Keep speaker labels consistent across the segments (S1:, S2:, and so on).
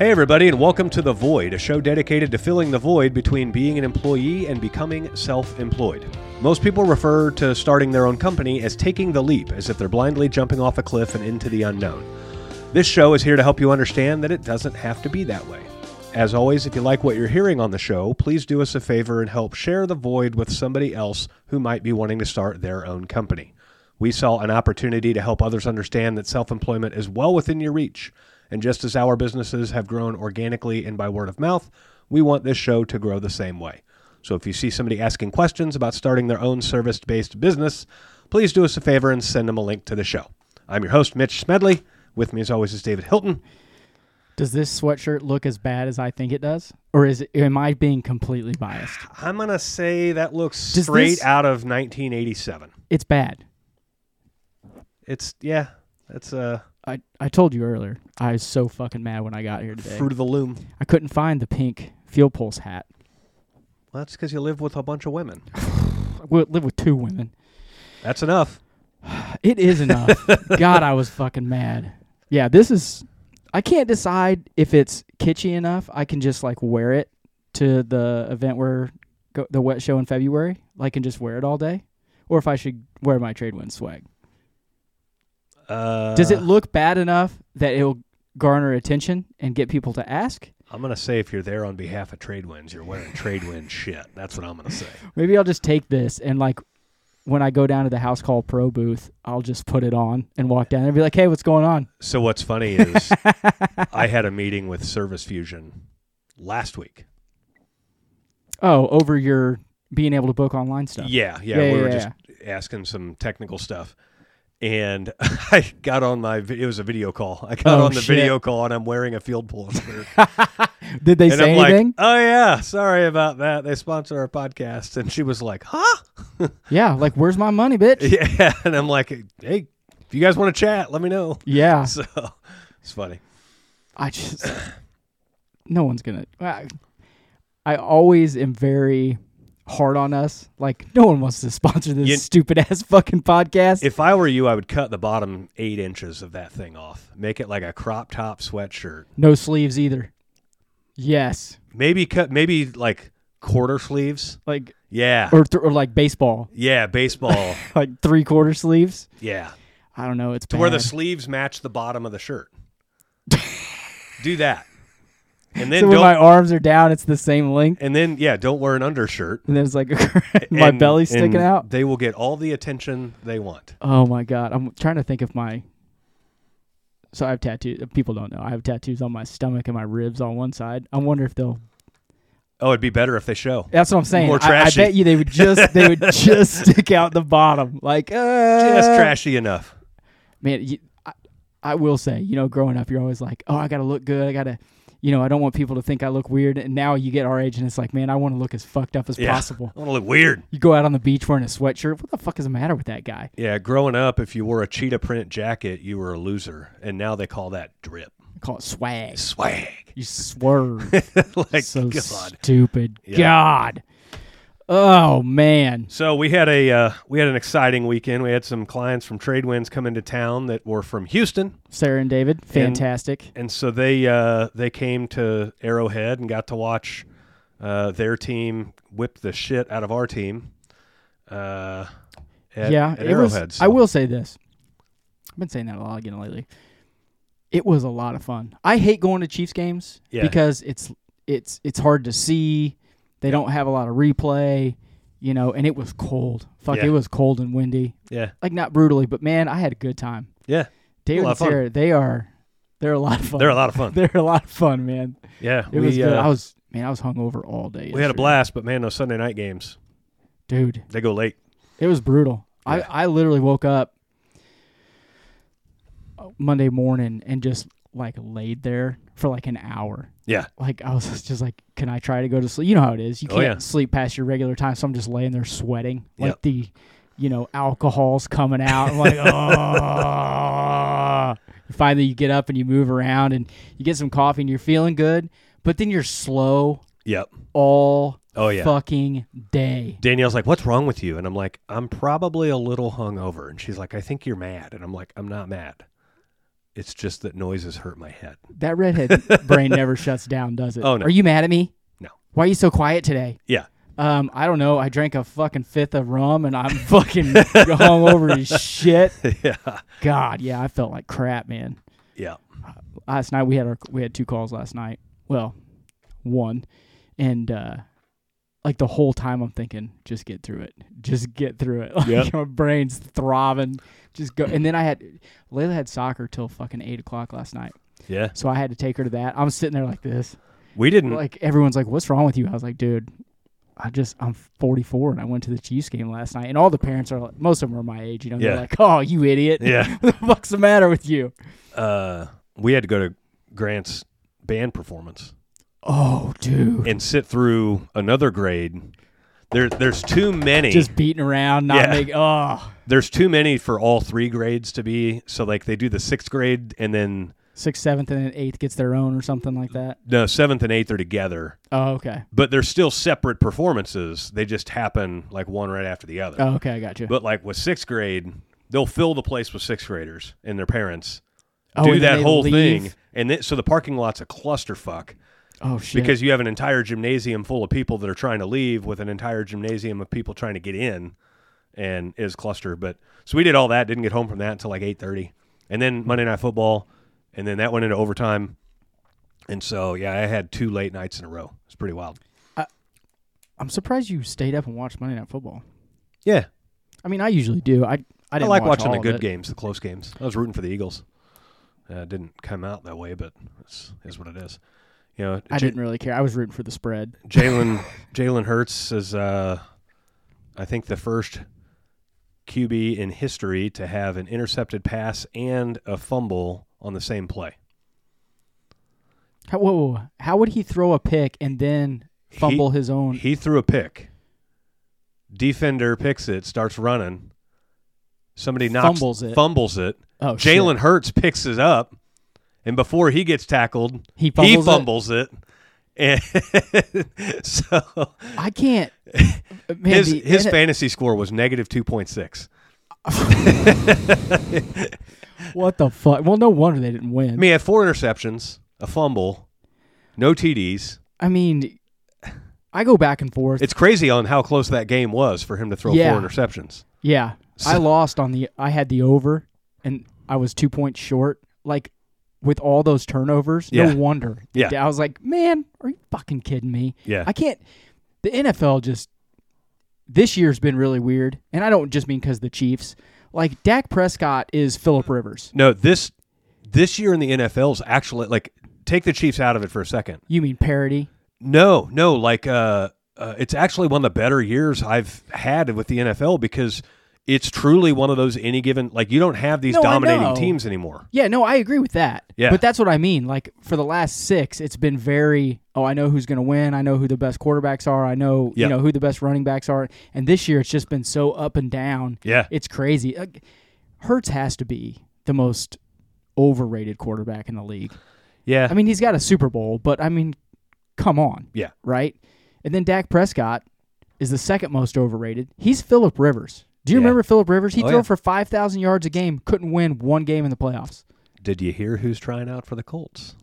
S1: Hey everybody, and welcome to The Void, a show dedicated to filling the void between being an employee and becoming self-employed. Most people refer to starting their own company as taking the leap, as if they're blindly jumping off a cliff and into the unknown. This show is here to help you understand that it doesn't have to be that way. As always, if you like what you're hearing on the show, please do us a favor and help share The Void with somebody else who might be wanting to start their own company. We saw an opportunity to help others understand that self-employment is well within your reach. And just as our businesses have grown organically and by word of mouth, we want this show to grow the same way. So if you see somebody asking questions about starting their own service-based business, please do us a favor and send them a link to the show. I'm your host, Mitch Smedley. With me, as always, is David Hilton.
S2: Does this sweatshirt look as bad as I think it does? Or am I being completely biased?
S1: I'm going to say that looks straight out of 1987.
S2: It's bad. I told you earlier, I was so fucking mad when I got here today.
S1: Fruit of the loom.
S2: I couldn't find the pink Field Pulse hat.
S1: Well, that's because you live with a bunch of women.
S2: I live with 2 women.
S1: That's enough.
S2: It is enough. God, I was fucking mad. Yeah, I can't decide if it's kitschy enough. I can just wear it to the event the wet show in February, and just wear it all day, or if I should wear my Tradewinds swag. Does it look bad enough that it'll garner attention and get people to ask?
S1: I'm going to say if you're there on behalf of Tradewinds, you're wearing Tradewinds shit. That's what I'm going to say.
S2: Maybe I'll just take this and when I go down to the House Call Pro booth, I'll just put it on and walk down and be like, hey, what's going on?
S1: So what's funny is I had a meeting with Service Fusion last week.
S2: Oh, over your being able to book online stuff.
S1: Yeah. We were just asking some technical stuff. And I got on it was a video call. I got on the video call and I'm wearing a Field Pulse shirt.
S2: Did they say anything?
S1: Oh yeah, sorry about that. They sponsor our podcast. And she was like, huh?
S2: Yeah, where's my money, bitch?
S1: Yeah. And I'm like, hey, if you guys want to chat, let me know.
S2: Yeah.
S1: So it's funny.
S2: No one's going to. I always am very hard on us. No one wants to sponsor this stupid ass fucking podcast.
S1: If I were you, I would cut the bottom 8 inches of that thing off. Make it like a crop top sweatshirt.
S2: No sleeves either. Yes.
S1: Maybe quarter sleeves. Yeah.
S2: Or baseball.
S1: Yeah, baseball.
S2: 3/4 sleeves.
S1: Yeah.
S2: I don't know. It's
S1: to where the sleeves match the bottom of the shirt. Do that. And then
S2: so when my arms are down, it's the same length.
S1: And then, don't wear an undershirt.
S2: And then it's my belly sticking out.
S1: They will get all the attention they want.
S2: Oh, my God. I'm trying to think of So I have tattoos. People don't know. I have tattoos on my stomach and my ribs on one side. I wonder if they'll...
S1: Oh, it'd be better if they show.
S2: That's what I'm saying.
S1: More trashy.
S2: I bet you they would just stick out the bottom.
S1: Just trashy enough.
S2: Man, I will say, growing up, you're always like, oh, I got to look good. I got to... I don't want people to think I look weird. And now you get our age, and it's like, man, I want to look as fucked up as possible.
S1: I want to look weird.
S2: You go out on the beach wearing a sweatshirt. What the fuck is the matter with that guy?
S1: Yeah, growing up, if you wore a cheetah print jacket, you were a loser. And now they call that drip.
S2: They call it swag.
S1: Swag.
S2: You swerve. So
S1: God.
S2: Stupid.
S1: Yeah.
S2: God. Oh, man.
S1: So we had an exciting weekend. We had some clients from Tradewinds come into town that were from Houston.
S2: Sarah and David, fantastic.
S1: And so they came to Arrowhead and got to watch their team whip the shit out of our team. At Arrowhead.
S2: I will say this. I've been saying that a lot again lately. It was a lot of fun. I hate going to Chiefs games because it's hard to see. They don't have a lot of replay, and it was cold. It was cold and windy.
S1: Yeah.
S2: Not brutally, but man, I had a good time.
S1: Yeah.
S2: David and Sarah, they're a lot of fun.
S1: They're a lot of fun.
S2: They're a lot of fun, man.
S1: Yeah.
S2: It was good. I was hungover all day yesterday.
S1: We had a blast, but man, those Sunday night games.
S2: Dude.
S1: They go late.
S2: It was brutal.
S1: Yeah.
S2: I literally woke up Monday morning and just laid there for an hour.
S1: Yeah.
S2: I was just like, can I try to go to sleep? You know how it is. You can't sleep past your regular time, so I'm just laying there sweating. The, alcohol's coming out. I'm like, oh. Finally, you get up and you move around and you get some coffee and you're feeling good, but then you're slow.
S1: Yep.
S2: All fucking day.
S1: Danielle's like, what's wrong with you? And I'm like, I'm probably a little hungover. And she's like, I think you're mad. And I'm like, I'm not mad. It's just that noises hurt my head.
S2: That redhead brain never shuts down, does it?
S1: Oh, no.
S2: Are you mad at me?
S1: No.
S2: Why are you so quiet today?
S1: Yeah.
S2: I don't know. I drank a fucking fifth of rum and I'm fucking hungover as shit.
S1: Yeah.
S2: God, yeah, I felt like crap, man.
S1: Yeah.
S2: Last night we had 2 calls last night. Well, one, and like the whole time I'm thinking, just get through it. Just get through it. Like
S1: Yep.
S2: my brain's throbbing. Just go. And then Layla had soccer till fucking 8:00 last night.
S1: Yeah.
S2: So I had to take her to that. I'm sitting there like this.
S1: We didn't.
S2: Like everyone's like, "What's wrong with you?" I was like, "Dude, I'm 44 and I went to the Chiefs game last night." And all the parents are like, most of them are my age,
S1: Yeah.
S2: They're like, "Oh, you idiot.
S1: Yeah.
S2: What the fuck's the matter with you?"
S1: We had to go to Grant's band performance
S2: Oh, dude.
S1: and sit through another grade. There's too many.
S2: Just beating around, not
S1: Yeah.
S2: making. Oh,
S1: There's too many for all 3 grades to be. So like they do the 6th grade and then
S2: 6th, 7th, and then 8th gets their own or something like that.
S1: no 7th and 8th are together.
S2: Oh, okay.
S1: But they're still separate performances. They just happen like one right after the other.
S2: Oh, okay. I got you.
S1: But like with 6th grade, they'll fill the place with 6th graders and their parents.
S2: Oh,
S1: Do
S2: and then
S1: that
S2: they
S1: whole
S2: leave?
S1: thing. And then, so the parking lot's a clusterfuck.
S2: Oh, shit.
S1: Because you have an entire gymnasium full of people that are trying to leave with an entire gymnasium of people trying to get in, and is cluster. But so we did all that, didn't get home from that until like 8:30. And then Monday Night Football, and then that went into overtime. And so, yeah, I had 2 late nights in a row. It's pretty wild.
S2: I'm surprised you stayed up and watched Monday Night Football.
S1: Yeah.
S2: I mean, I usually do. I didn't
S1: like
S2: watch
S1: watching
S2: all
S1: the
S2: of
S1: good
S2: it.
S1: games, the close games. I was rooting for the Eagles. It didn't come out that way, but it is what it is. You know,
S2: I didn't really care. I was rooting for the spread.
S1: Jalen Hurts is, I think, the first QB in history to have an intercepted pass and a fumble on the same play.
S2: How would he throw a pick and then fumble his own?
S1: He threw a pick. Defender picks it, starts running. Somebody fumbles it.
S2: Oh,
S1: Jalen
S2: shit.
S1: Hurts picks it up, and before he gets tackled,
S2: He fumbles
S1: it. And so
S2: I can't. Man,
S1: his fantasy score was negative 2.6.
S2: What the fuck? Well, no wonder they didn't win.
S1: I mean, he had 4 interceptions, a fumble, no TDs.
S2: I mean, I go back and forth.
S1: It's crazy on how close that game was for him to throw 4 interceptions.
S2: Yeah. I lost I had the over, and I was 2 points short. Like, with all those turnovers, no wonder.
S1: Yeah.
S2: I was like, man, are you fucking kidding me?
S1: Yeah.
S2: I can't. The NFL this year's been really weird, and I don't just mean because the Chiefs. Like, Dak Prescott is Phillip Rivers.
S1: No, this year in the NFL is actually, like, take the Chiefs out of it for a second.
S2: You mean parody?
S1: No, like, it's actually one of the better years I've had with the NFL because it's truly one of those any given, like, you don't have these dominating teams anymore.
S2: Yeah, no, I agree with that.
S1: Yeah.
S2: But that's what I mean. Like, for the last 6, it's been very, I know who's going to win. I know who the best quarterbacks are. I know, who the best running backs are. And this year, it's just been so up and down.
S1: Yeah.
S2: It's crazy. Hurts has to be the most overrated quarterback in the league.
S1: Yeah.
S2: I mean, he's got a Super Bowl, but, I mean, come on.
S1: Yeah.
S2: Right? And then Dak Prescott is the second most overrated. He's Phillip Rivers. Do you remember Phillip Rivers? He threw for 5,000 yards a game, couldn't win one game in the playoffs.
S1: Did you hear who's trying out for the Colts?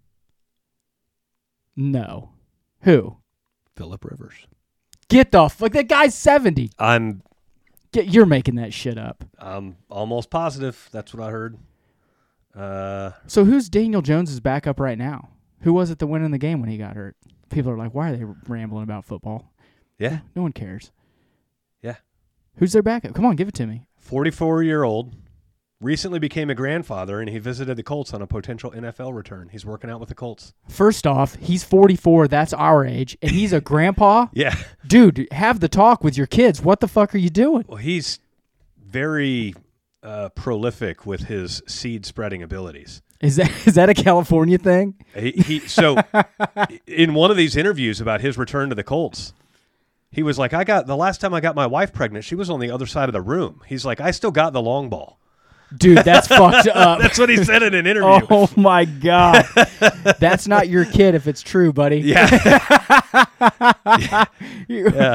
S2: No. Who?
S1: Phillip Rivers.
S2: Get the fuck. That guy's 70.
S1: I'm
S2: You're making that shit up.
S1: almost positive. That's what I heard.
S2: So who's Daniel Jones' backup right now? Who was it that went in the game when he got hurt? People are like, why are they rambling about football?
S1: Yeah.
S2: No one cares.
S1: Yeah.
S2: Who's their backup? Come on, give it to me.
S1: 44-year-old, recently became a grandfather, and he visited the Colts on a potential NFL return. He's working out with the Colts.
S2: First off, he's 44. That's our age. And he's a grandpa?
S1: Yeah.
S2: Dude, have the talk with your kids. What the fuck are you doing?
S1: Well, he's very prolific with his seed-spreading abilities.
S2: Is that a California thing?
S1: So in one of these interviews about his return to the Colts, he was like, the last time I got my wife pregnant, she was on the other side of the room. He's like, I still got the long ball.
S2: Dude, that's fucked up.
S1: That's what he said in an interview.
S2: Oh, my God. That's not your kid if it's true, buddy.
S1: Yeah. Yeah.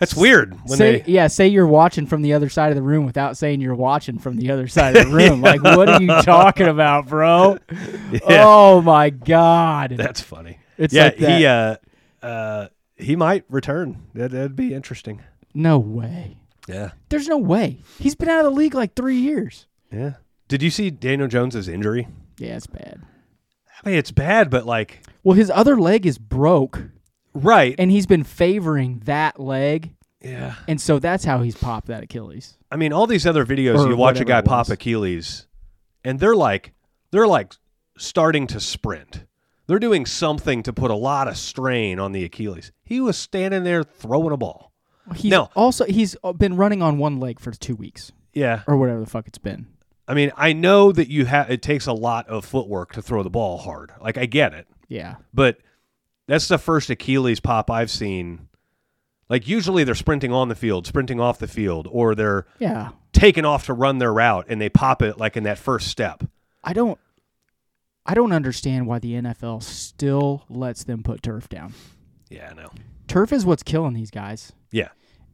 S1: That's weird.
S2: Say you're watching from the other side of the room without saying you're watching from the other side of the room. Like, what are you talking about, bro? Yeah. Oh my God.
S1: That's funny.
S2: It's like that.
S1: He might return. That'd be interesting.
S2: No way.
S1: Yeah.
S2: There's no way. He's been out of the league like 3 years.
S1: Yeah. Did you see Daniel Jones's injury?
S2: Yeah, it's bad.
S1: I mean, it's bad, but like...
S2: Well, his other leg is broke.
S1: Right.
S2: And he's been favoring that leg.
S1: Yeah.
S2: And so that's how he's popped that Achilles.
S1: I mean, all these other videos, you watch a guy pop Achilles, and they're like starting to sprint. They're doing something to put a lot of strain on the Achilles. He was standing there throwing a ball.
S2: He's been running on one leg for 2 weeks.
S1: Yeah.
S2: Or whatever the fuck it's been.
S1: I mean, I know that it takes a lot of footwork to throw the ball hard. Like, I get it.
S2: Yeah.
S1: But that's the first Achilles pop I've seen. Like, usually they're sprinting on the field, sprinting off the field, or they're taking off to run their route, and they pop it like in that first step.
S2: I don't understand why the NFL still lets them put turf down.
S1: Yeah, I know.
S2: Turf is what's killing these guys.
S1: Yeah.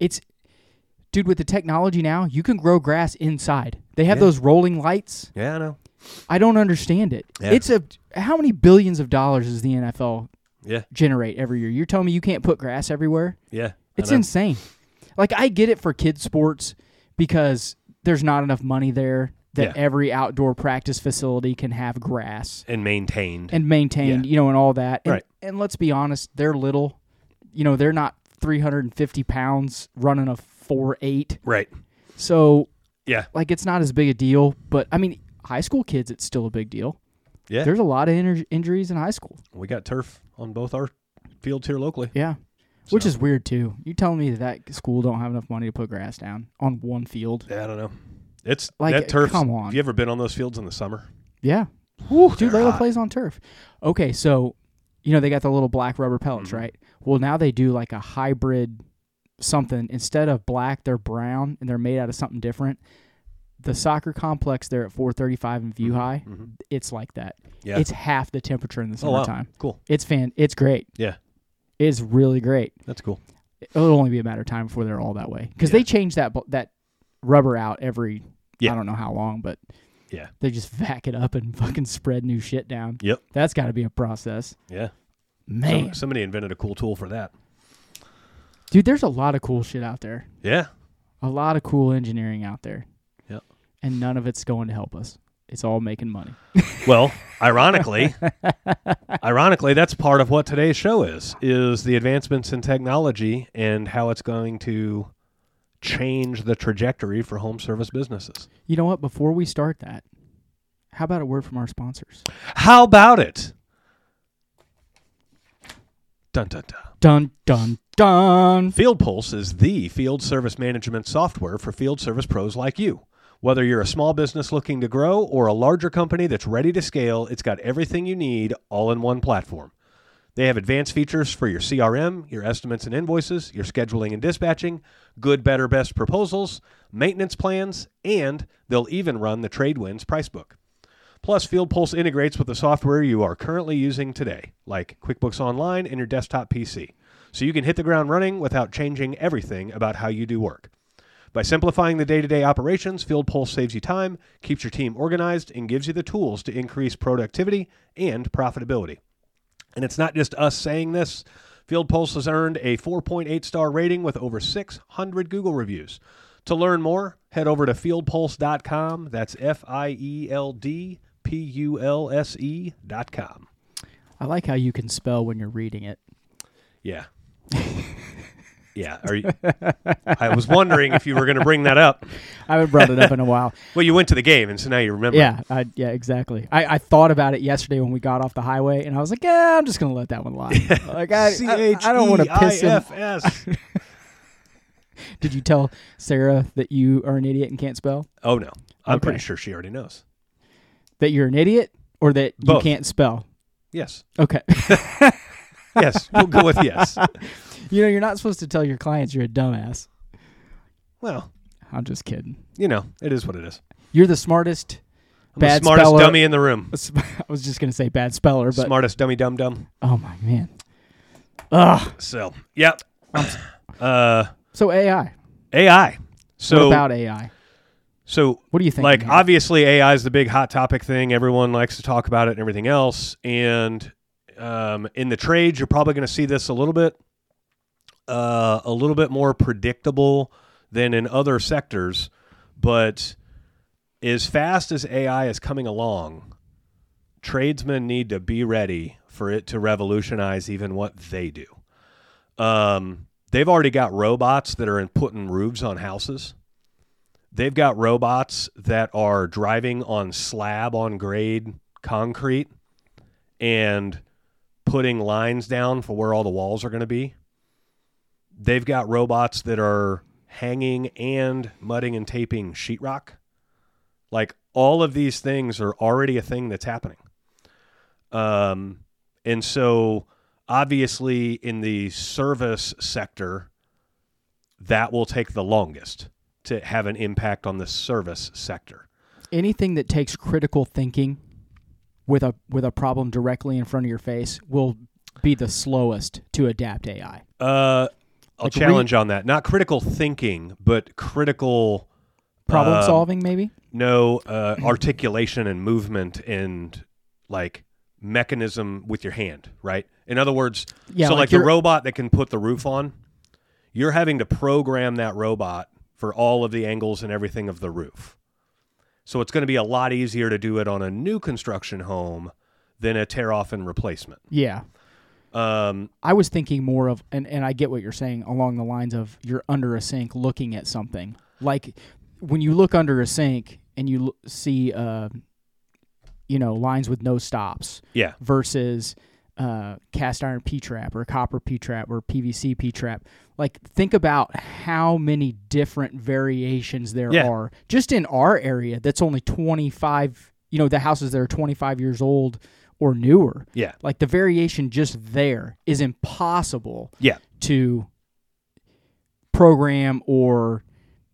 S2: Dude, with the technology now, you can grow grass inside. They have those rolling lights.
S1: Yeah, I know.
S2: I don't understand it. Yeah. How many billions of dollars does the NFL generate every year? You're telling me you can't put grass everywhere?
S1: Yeah.
S2: It's insane. Like, I get it for kids' sports because there's not enough money there that every outdoor practice facility can have grass.
S1: And maintained,
S2: and all that.
S1: Right.
S2: And let's be honest, they're little. They're not 350 pounds running a 4.8.
S1: Right.
S2: So,
S1: like,
S2: it's not as big a deal. But, I mean, high school kids, it's still a big deal.
S1: Yeah.
S2: There's a lot of injuries in high school.
S1: We got turf on both our fields here locally.
S2: Yeah. So. Which is weird, too. You telling me that school don't have enough money to put grass down on one field?
S1: Yeah, I don't know. It's
S2: like,
S1: that turf.
S2: Come on.
S1: Have you ever been on those fields in the summer?
S2: Yeah. Whew, dude, Layla plays on turf. Okay, so, they got the little black rubber pellets, right? Well, now they do like a hybrid something. Instead of black, they're brown, and they're made out of something different. The soccer complex there at 435 in View High, it's like that. Yeah. It's half the temperature in the summertime.
S1: Wow. Cool.
S2: It's great.
S1: Yeah.
S2: It's really great.
S1: That's cool.
S2: It'll only be a matter of time before they're all that way. Because they change that rubber out every, I don't know how long, but they just vac it up and fucking spread new shit down.
S1: Yep.
S2: That's got to be a process.
S1: Yeah.
S2: Man.
S1: Somebody invented a cool tool for that.
S2: Dude, there's a lot of cool shit out there.
S1: Yeah.
S2: A lot of cool engineering out there.
S1: Yep.
S2: And none of it's going to help us. It's all making money.
S1: Well, ironically, that's part of what today's show is the advancements in technology and how it's going to change the trajectory for home service businesses.
S2: You know what? Before we start that, how about a word from our sponsors?
S1: How about it? Dun, dun, dun.
S2: Dun, dun, dun.
S1: Field Pulse is the field service management software for field service pros like you. Whether you're a small business looking to grow or a larger company that's ready to scale, it's got everything you need all in one platform. They have advanced features for your CRM, your estimates and invoices, your scheduling and dispatching, good, better, best proposals, maintenance plans, and they'll even run the Tradewinds price book. Plus, Field Pulse integrates with the software you are currently using today, like QuickBooks Online and your desktop PC, so you can hit the ground running without changing everything about how you do work. By simplifying the day-to-day operations, Field Pulse saves you time, keeps your team organized, and gives you the tools to increase productivity and profitability. And it's not just us saying this. Field Pulse has earned a 4.8-star rating with over 600 Google reviews. To learn more, head over to fieldpulse.com. That's FIELDPULSE.com.
S2: I like how you can spell when you're reading it.
S1: Yeah. Yeah. I was wondering if you were going to bring that up.
S2: I haven't brought it up in a while.
S1: Well, you went to the game, and so now you remember.
S2: Yeah, exactly. I thought about it yesterday when we got off the highway, and I was like, yeah, I'm just going to let that one lie. Like, I don't want to piss him. Did you tell Sarah that you are an idiot and can't spell?
S1: Oh, no. I'm pretty sure she already knows.
S2: That you're an idiot or that
S1: Both.
S2: You can't spell?
S1: Yes.
S2: Okay.
S1: Yes, we'll go with yes.
S2: You're not supposed to tell your clients you're a dumbass.
S1: Well,
S2: I'm just kidding.
S1: It is what it is.
S2: You're the smartest
S1: I'm
S2: bad
S1: the smartest
S2: speller.
S1: Dummy in the room.
S2: I was just going to say bad speller, but
S1: smartest dummy dum.
S2: Oh my man. Ugh.
S1: So, yeah.
S2: So AI.
S1: AI. So
S2: what about AI?
S1: So
S2: what do you think?
S1: Like, obviously, AI is the big hot topic thing. Everyone likes to talk about it and everything else. And in the trades, you're probably going to see this a little bit more predictable than in other sectors. But as fast as AI is coming along, tradesmen need to be ready for it to revolutionize even what they do. They've already got robots that are putting roofs on houses. They've got robots that are driving on slab on grade concrete and putting lines down for where all the walls are going to be. They've got robots that are hanging and mudding and taping sheetrock. Like, all of these things are already a thing that's happening. And so obviously in the service sector, that will take the longest to have an impact on the service sector.
S2: Anything that takes critical thinking with a problem directly in front of your face will be the slowest to adapt AI.
S1: I'll challenge on that. Not critical thinking, but critical
S2: problem solving, maybe?
S1: No, articulation and movement and like mechanism with your hand, right? In other words, so like the robot that can put the roof on, you're having to program that robot for all of the angles and everything of the roof. So it's going to be a lot easier to do it on a new construction home than a tear off and replacement.
S2: Yeah. I was thinking more of, and I get what you're saying, along the lines of you're under a sink looking at something. Like when you look under a sink and you see, lines with no stops.
S1: Yeah.
S2: Versus cast iron P-trap or copper P-trap or PVC P-trap. Like, think about how many different variations there are just in our area. That's only 25. The houses that are 25 years old or newer.
S1: Yeah.
S2: Like, the variation just there is impossible to program or,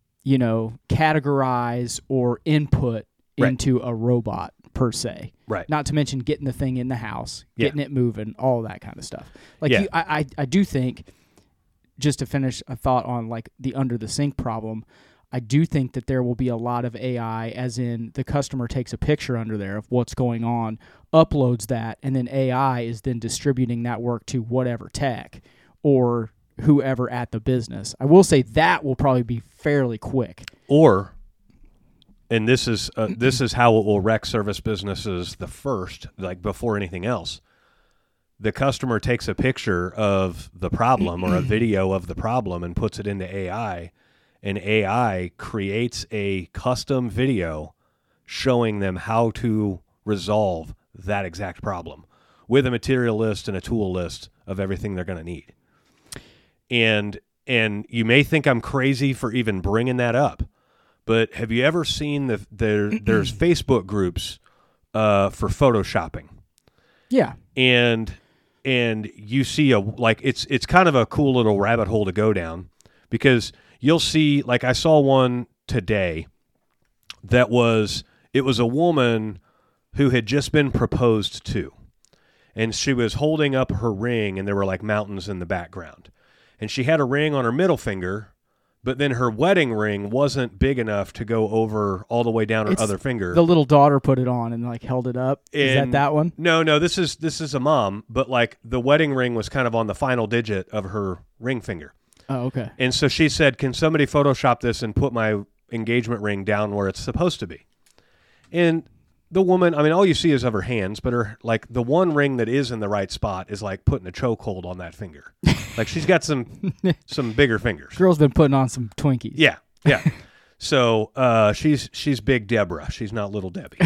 S2: categorize or input into a robot per se.
S1: Right.
S2: Not to mention getting the thing in the house, getting it moving, all that kind of stuff. Like, I do think, just to finish a thought on like the under the sink problem, I do think that there will be a lot of AI, as in the customer takes a picture under there of what's going on, uploads that, and then AI is then distributing that work to whatever tech or whoever at the business. I will say that will probably be fairly quick.
S1: Or, and this is how it will wreck service businesses the first, like before anything else. The customer takes a picture of the problem or a video of the problem and puts it into AI, and AI creates a custom video showing them how to resolve that exact problem with a material list and a tool list of everything they're going to need. And you may think I'm crazy for even bringing that up, but have you ever seen there's Facebook groups for photoshopping?
S2: Yeah.
S1: And you see it's kind of a cool little rabbit hole to go down, because you'll see, like, I saw one today that was a woman who had just been proposed to, and she was holding up her ring, and there were like mountains in the background, and she had a ring on her middle finger, but then her wedding ring wasn't big enough to go over all the way down her other finger.
S2: The little daughter put it on and like held it up. Is that one?
S1: No, this is a mom, but like the wedding ring was kind of on the final digit of her ring finger.
S2: Oh, okay.
S1: And so she said, "Can somebody Photoshop this and put my engagement ring down where it's supposed to be?" And the woman, I mean, all you see is of her hands, but her, like, the one ring that is in the right spot is like putting a chokehold on that finger. Like, she's got some bigger fingers.
S2: Girl's been putting on some Twinkies.
S1: Yeah. So she's Big Deborah. She's not Little Debbie.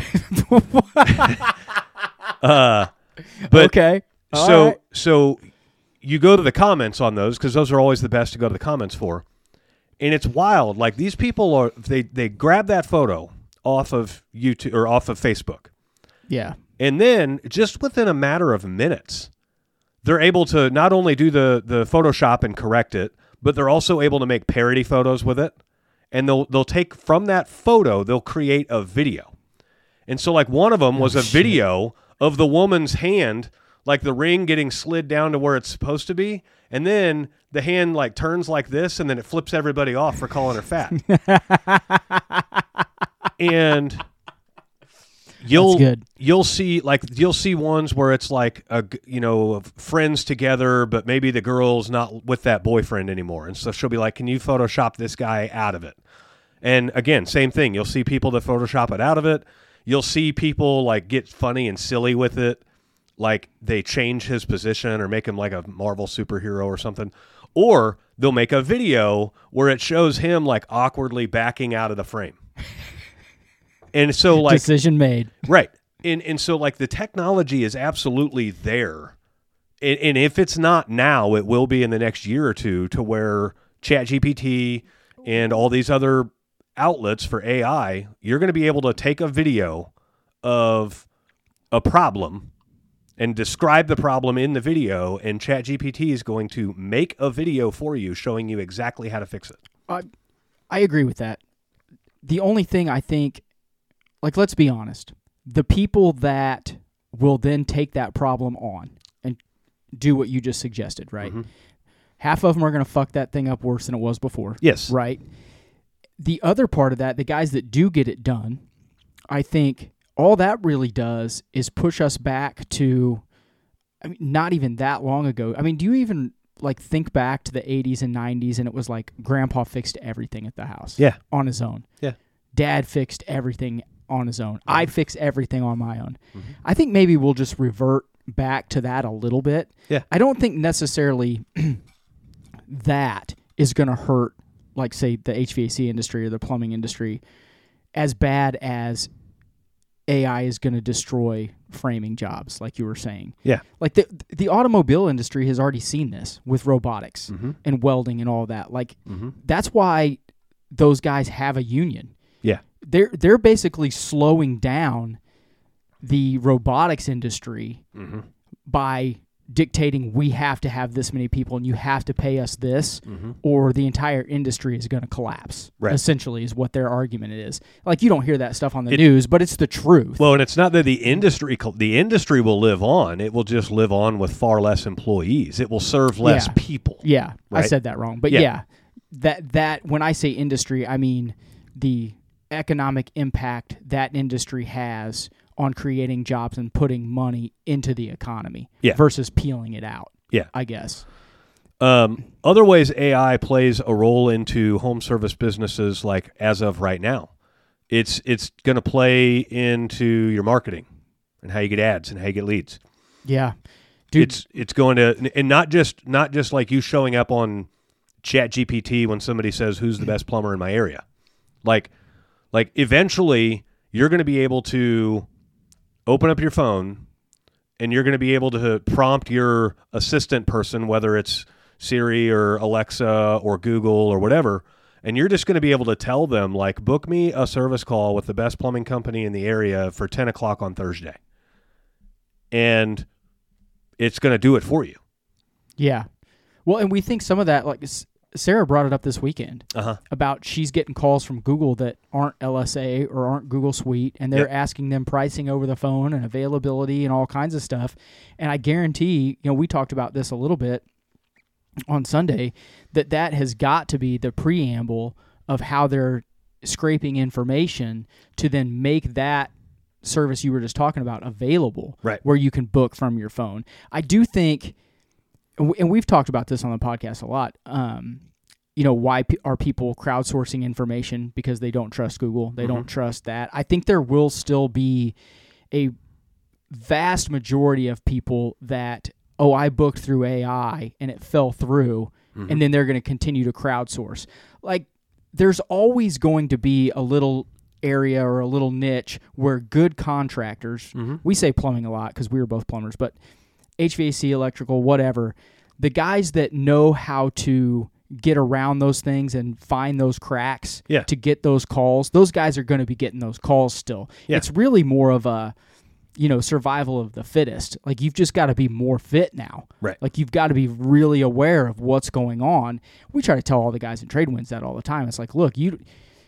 S1: But
S2: okay.
S1: So you go to the comments on those, because those are always the best to go to the comments for. And it's wild. Like, these people they grab that photo off of YouTube or off of Facebook.
S2: Yeah.
S1: And then just within a matter of minutes, they're able to not only do the Photoshop and correct it, but they're also able to make parody photos with it. And they'll take from that photo, they'll create a video. And so like one of them was a video of the woman's hand like the ring getting slid down to where it's supposed to be, and then the hand like turns like this, and then it flips everybody off for calling her fat. And you'll see ones where it's like friends together, but maybe the girl's not with that boyfriend anymore, and so she'll be like, "Can you Photoshop this guy out of it?" And again, same thing. You'll see people that Photoshop it out of it. You'll see people like get funny and silly with it, like they change his position or make him like a Marvel superhero or something, or they'll make a video where it shows him like awkwardly backing out of the frame. And so like
S2: decision made.
S1: Right. And so like the technology is absolutely there. And if it's not now, it will be in the next year or two, to where ChatGPT and all these other outlets for AI, you're going to be able to take a video of a problem and describe the problem in the video, and ChatGPT is going to make a video for you showing you exactly how to fix it.
S2: I agree with that. The only thing I think, like, let's be honest, the people that will then take that problem on and do what you just suggested, right? Mm-hmm. Half of them are going to fuck that thing up worse than it was before.
S1: Yes.
S2: Right? The other part of that, the guys that do get it done, I think all that really does is push us back to, I mean, not even that long ago. I mean, do you even like think back to the 80s and 90s, and it was like grandpa fixed everything at the house on his own.
S1: Yeah.
S2: Dad fixed everything on his own. I fix everything on my own. Mm-hmm. I think maybe we'll just revert back to that a little bit.
S1: Yeah.
S2: I don't think necessarily that is going to hurt, like, say, the HVAC industry or the plumbing industry as bad as AI is going to destroy framing jobs, like you were saying.
S1: Yeah.
S2: Like the automobile industry has already seen this with robotics mm-hmm. and welding and all that. Like mm-hmm. that's why those guys have a union.
S1: Yeah.
S2: They're basically slowing down the robotics industry mm-hmm. by dictating we have to have this many people and you have to pay us this mm-hmm. or the entire industry is going to collapse, essentially is what their argument is. Like, you don't hear that stuff on the news, but it's the truth.
S1: Well, and it's not that the industry will live on. It will just live on with far less employees. It will serve less people.
S2: Yeah,
S1: right?
S2: I said that wrong. But that when I say industry, I mean the economic impact that industry has on creating jobs and putting money into the economy versus peeling it out, I guess.
S1: Other ways AI plays a role into home service businesses, like as of right now, it's going to play into your marketing and how you get ads and how you get leads.
S2: Yeah. Dude.
S1: It's going to, and not just like you showing up on ChatGPT when somebody says, who's the best plumber in my area? Like eventually you're going to be able to open up your phone and you're going to be able to prompt your assistant person, whether it's Siri or Alexa or Google or whatever, and you're just going to be able to tell them, like, book me a service call with the best plumbing company in the area for 10 o'clock on Thursday. And it's going to do it for you.
S2: Yeah. Well, and we think some of that, like Sarah brought it up this weekend about she's getting calls from Google that aren't LSA or aren't Google Suite, and they're asking them pricing over the phone and availability and all kinds of stuff. And I guarantee, we talked about this a little bit on Sunday, that has got to be the preamble of how they're scraping information to then make that service you were just talking about available, where you can book from your phone. I do think, and we've talked about this on the podcast a lot, why are people crowdsourcing information? Because they don't trust Google. They don't trust that. I think there will still be a vast majority of people that, I booked through AI and it fell through, and then they're going to continue to crowdsource. Like, there's always going to be a little area or a little niche where good contractors, we say plumbing a lot because we were both plumbers, but HVAC, electrical, whatever, the guys that know how to get around those things and find those cracks to get those calls, those guys are going to be getting those calls still. It's really more of a, survival of the fittest. Like, you've just got to be more fit now.
S1: Right.
S2: Like, you've got to be really aware of what's going on. We try to tell all the guys in Tradewinds that all the time. It's like, look,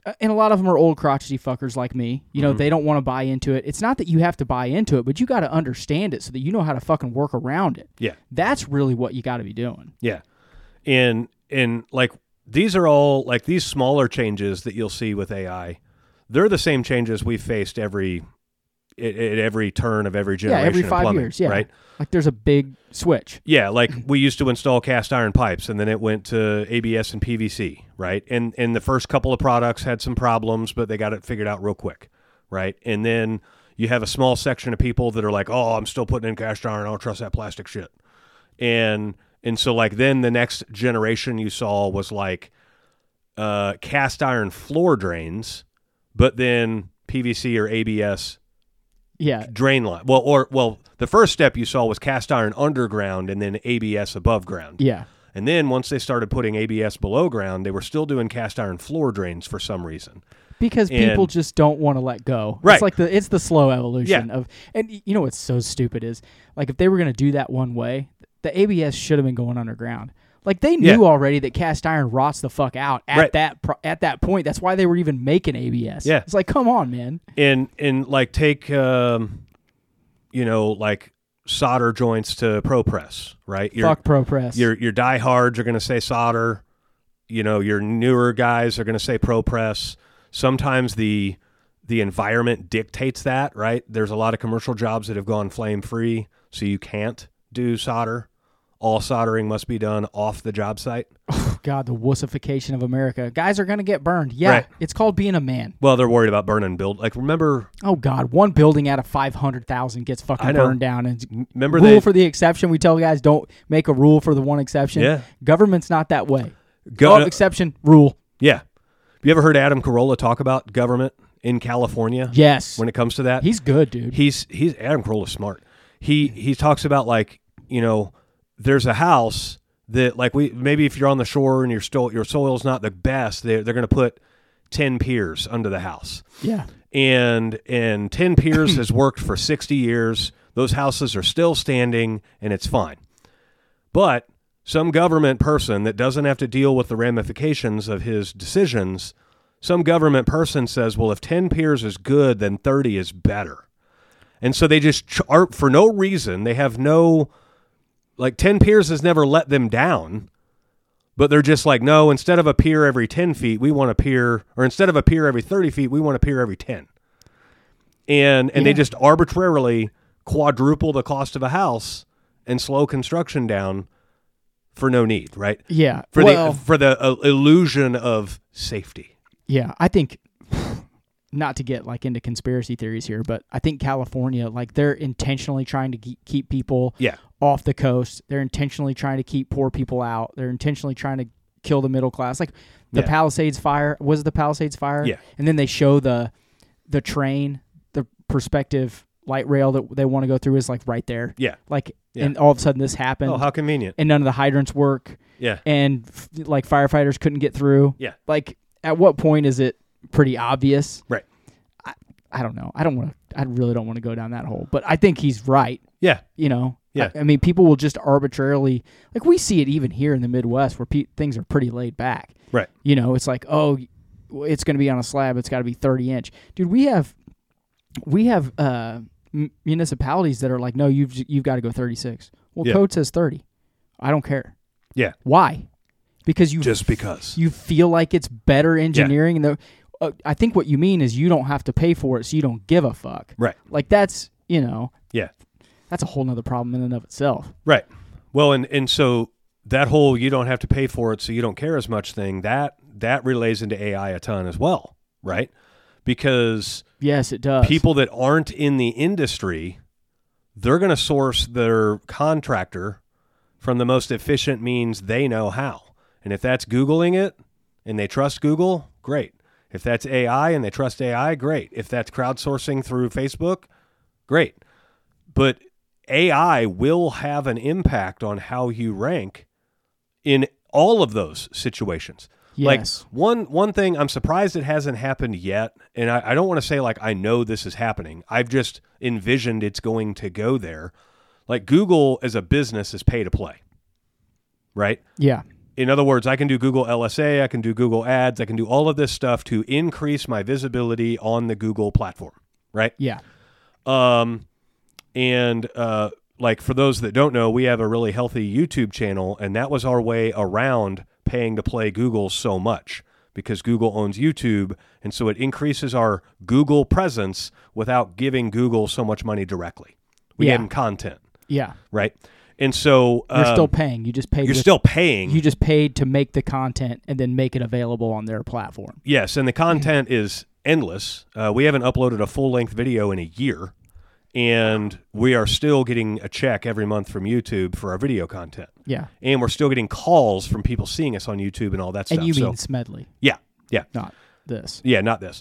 S2: and a lot of them are old crotchety fuckers like me. You know, they don't want to buy into it. It's not that you have to buy into it, but you got to understand it so that you know how to fucking work around it.
S1: Yeah.
S2: That's really what you got to be doing.
S1: Yeah. And like, these are all, like, these smaller changes that you'll see with AI, they're the same changes we've faced at every turn of every generation.
S2: Yeah, every
S1: of
S2: 5
S1: plumbing,
S2: years. Yeah.
S1: Right?
S2: Like there's a big switch.
S1: Yeah, like we used to install cast iron pipes, and then it went to ABS and PVC, right? And the first couple of products had some problems, but they got it figured out real quick, right? And then you have a small section of people that are like, oh, I'm still putting in cast iron. I don't trust that plastic shit. And so, like, then the next generation you saw was like cast iron floor drains, but then PVC or ABS drain line. Well, the first step you saw was cast iron underground and then ABS above ground.
S2: Yeah.
S1: And then once they started putting ABS below ground, they were still doing cast iron floor drains for some reason.
S2: Because people just don't want to let go.
S1: Right.
S2: It's like it's the slow evolution of, and you know what's so stupid is, like, if they were going to do that one way, the ABS should have been going underground. Like, they knew already that cast iron rots the fuck out at that point. That's why they were even making ABS.
S1: Yeah.
S2: It's like, come on, man.
S1: And like, take like solder joints to ProPress, right?
S2: Fuck ProPress.
S1: Your diehards are going to say solder. You know, your newer guys are going to say ProPress. Sometimes the environment dictates that, right? There's a lot of commercial jobs that have gone flame free, so you can't do solder. All soldering must be done off the job site.
S2: Oh, God, the wussification of America. Guys are going to get burned. Yeah,
S1: right.
S2: It's called being a man.
S1: Well, they're worried about burning build. Like, remember...
S2: Oh, God, one building out of 500,000 gets fucking burned down. And
S1: remember
S2: rule for the exception. We tell guys, don't make a rule for the one exception.
S1: Yeah.
S2: Government's not that way. Exception, rule.
S1: Yeah. Have you ever heard Adam Carolla talk about government in California?
S2: Yes.
S1: When it comes to that?
S2: He's good, dude.
S1: He's Adam Carolla's smart. He talks about, like, you know... There's a house that, like, maybe if you're on the shore and your soil's not the best, they're going to put 10 piers under the house.
S2: Yeah.
S1: And 10 piers has worked for 60 years. Those houses are still standing, and it's fine. But some government person that doesn't have to deal with the ramifications of his decisions, some government person says, well, if 10 piers is good, then 30 is better. And so they just, for no reason, they have no... Like, 10 piers has never let them down, but they're just like, no, instead of a pier every 10 feet, we want a pier, or instead of a pier every 30 feet, we want a pier every 10. And they just arbitrarily quadruple the cost of a house and slow construction down for no need, right?
S2: Yeah.
S1: For the illusion of safety.
S2: Yeah, I think... Not to get, like, into conspiracy theories here, but I think California, like, they're intentionally trying to keep people off the coast. They're intentionally trying to keep poor people out. They're intentionally trying to kill the middle class. Like, the Palisades fire, was it the Palisades fire?
S1: Yeah.
S2: And then they show the train, the prospective light rail that they want to go through is, like, right there.
S1: Yeah.
S2: Like, and all of a sudden this happened.
S1: Oh, how convenient.
S2: And none of the hydrants work.
S1: Yeah.
S2: And, like, firefighters couldn't get through.
S1: Yeah.
S2: Like, at what point is it pretty obvious?
S1: Right.
S2: I don't know. I really don't want to go down that hole. But I think he's right.
S1: Yeah.
S2: You know?
S1: Yeah.
S2: I mean, people will just arbitrarily... Like, we see it even here in the Midwest where things are pretty laid back.
S1: Right.
S2: You know, it's like, oh, it's going to be on a slab. It's got to be 30-inch. Dude, we have municipalities that are like, no, you've got to go 36. Well, code says 30. I don't care.
S1: Yeah.
S2: Why? Because
S1: just because
S2: you feel like it's better engineering. Yeah. I think what you mean is you don't have to pay for it, so you don't give a fuck.
S1: Right.
S2: Like, that's, you know.
S1: Yeah.
S2: That's a whole nother problem in and of itself.
S1: Right. Well, and so that whole you don't have to pay for it, so you don't care as much thing, that relays into AI a ton as well, right? Because
S2: yes, it does.
S1: People that aren't in the industry, they're going to source their contractor from the most efficient means they know how. And if that's Googling it and they trust Google, great. If that's AI and they trust AI, great. If that's crowdsourcing through Facebook, great. But AI will have an impact on how you rank in all of those situations.
S2: Yes.
S1: Like one thing, I'm surprised it hasn't happened yet, and I don't want to say like I know this is happening. I've just envisioned it's going to go there. Like Google as a business is pay to play, right?
S2: Yeah.
S1: in other words, I can do Google LSA, I can do Google Ads, I can do all of this stuff to increase my visibility on the Google platform, right?
S2: Yeah.
S1: Like for those that don't know, we have a really healthy YouTube channel, and that was our way around paying to play Google so much because Google owns YouTube, and so it increases our Google presence without giving Google so much money directly. We
S2: Yeah.
S1: gave them content,
S2: Yeah.
S1: right? And so
S2: You're still paying. You just paid.
S1: you're still paying.
S2: You just paid to make the content and then make it available on their platform.
S1: Yes, and the content is endless. We haven't uploaded a full-length video in a year, and we are still getting a check every month from YouTube for our video content.
S2: Yeah.
S1: And we're still getting calls from people seeing us on YouTube and all that stuff.
S2: And you
S1: So-
S2: mean Smedley,
S1: yeah,
S2: not this.
S1: yeah, not this.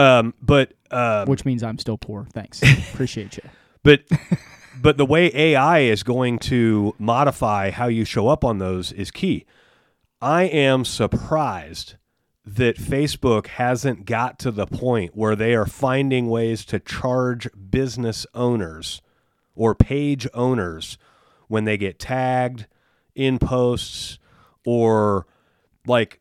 S2: Which means I'm still poor. Thanks. Appreciate you.
S1: But the way AI is going to modify how you show up on those is key. I am surprised that Facebook hasn't got to the point where they are finding ways to charge business owners or page owners when they get tagged in posts or like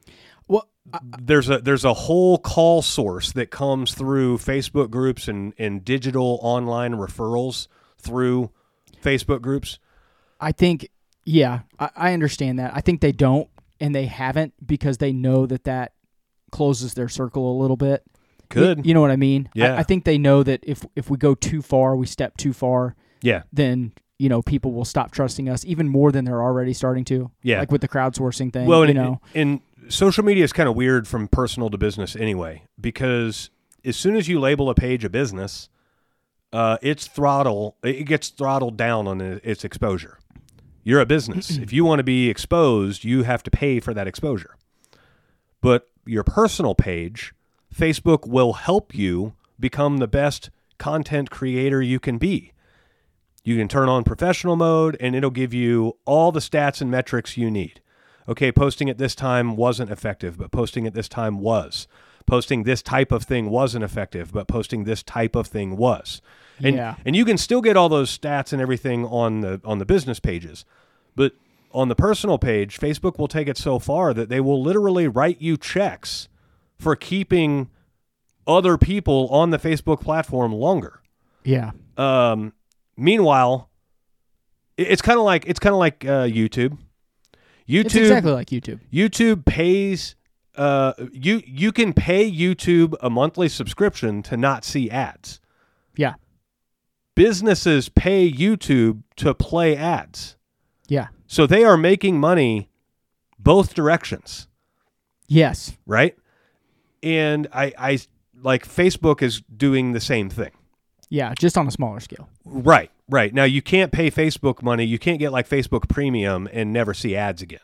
S1: there's a whole call source that comes through Facebook groups and digital online referrals through Facebook groups.
S2: I think, yeah, I understand that. I think they don't, and they haven't because they know that closes their circle a little bit.
S1: Good.
S2: You know what I mean?
S1: Yeah.
S2: I think they know that if we go too far, we step too far,
S1: Yeah.
S2: then, people will stop trusting us even more than they're already starting to.
S1: Yeah.
S2: Like with the crowdsourcing thing,
S1: Well,
S2: know.
S1: and social media is kind of weird from personal to business anyway, because as soon as you label a page a business, it gets throttled down on its exposure. You're a business. If you want to be exposed, you have to pay for that exposure. But your personal page, Facebook will help you become the best content creator you can be. You can turn on professional mode, and it'll give you all the stats and metrics you need. Okay, posting at this time wasn't effective, but posting at this time was. Posting this type of thing wasn't effective, but posting this type of thing was. And,
S2: Yeah.
S1: and you can still get all those stats and everything on the business pages. But on the personal page, Facebook will take it so far that they will literally write you checks for keeping other people on the Facebook platform longer.
S2: Yeah.
S1: Meanwhile, it's kind of like YouTube.
S2: It's exactly like YouTube.
S1: YouTube pays you can pay YouTube a monthly subscription to not see ads.
S2: Yeah.
S1: Businesses pay YouTube to play ads.
S2: Yeah.
S1: So they are making money both directions,
S2: Yes.
S1: right? And I like Facebook is doing the same thing.
S2: Yeah, just on a smaller scale.
S1: Right. Now you can't pay Facebook money. You can't get like Facebook Premium and never see ads again.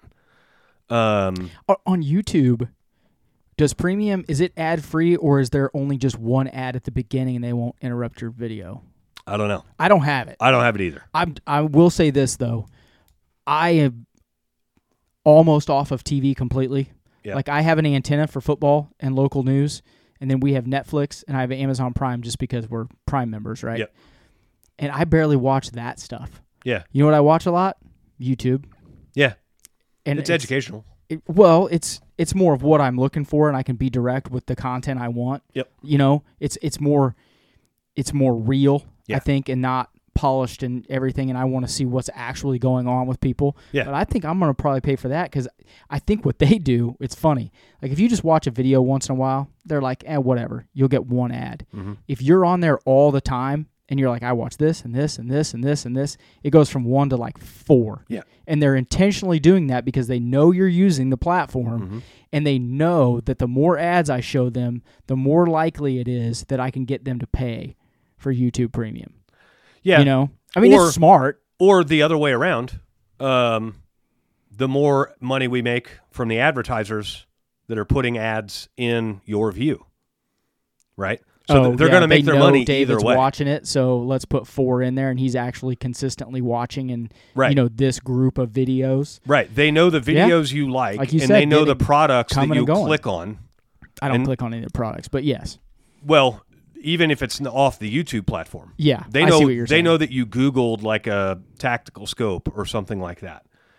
S2: On YouTube, does Premium, is it ad free or is there only just one ad at the beginning and they won't interrupt your video?
S1: I don't know.
S2: I don't have it.
S1: I don't have it either.
S2: I will say this though, I am almost off of TV completely.
S1: Yeah.
S2: Like I have an antenna for football and local news, and then we have Netflix and I have Amazon Prime just because we're Prime members, right?
S1: Yep.
S2: And I barely watch that stuff.
S1: Yeah.
S2: You know what I watch a lot? YouTube.
S1: Yeah.
S2: And
S1: It's educational.
S2: It's more of what I'm looking for, and I can be direct with the content I want.
S1: Yep.
S2: It's more real,
S1: Yeah.
S2: I think, and not polished and everything, and I want to see what's actually going on with people.
S1: Yeah.
S2: But I think I'm going to probably pay for that because I think what they do, it's funny. Like if you just watch a video once in a while, they're like, whatever. You'll get one ad.
S1: Mm-hmm.
S2: If you're on there all the time and you're like, I watch this and this and this and this and this, it goes from 1 to like 4.
S1: Yeah.
S2: And they're intentionally doing that because they know you're using the platform,
S1: Mm-hmm.
S2: and they know that the more ads I show them, the more likely it is that I can get them to pay for YouTube Premium.
S1: Yeah.
S2: I mean,
S1: Or-
S2: it's smart.
S1: Or the other way around. The more money we make from the advertisers that are putting ads in your view, right? So they're going to make their money
S2: David's
S1: either way.
S2: watching it, so let's put 4 in there, and he's actually consistently watching and
S1: Right.
S2: this group of videos.
S1: Right. They know the videos you like,
S2: Like you
S1: and
S2: said,
S1: they know the
S2: getting-
S1: products that
S2: coming
S1: you
S2: and going.
S1: click on.
S2: I don't
S1: And-
S2: click on any of the products, but yes.
S1: Well, even if it's off the YouTube platform.
S2: Yeah,
S1: They
S2: I
S1: know
S2: see what you're saying.
S1: they know that you Googled like a tactical scope or something like that.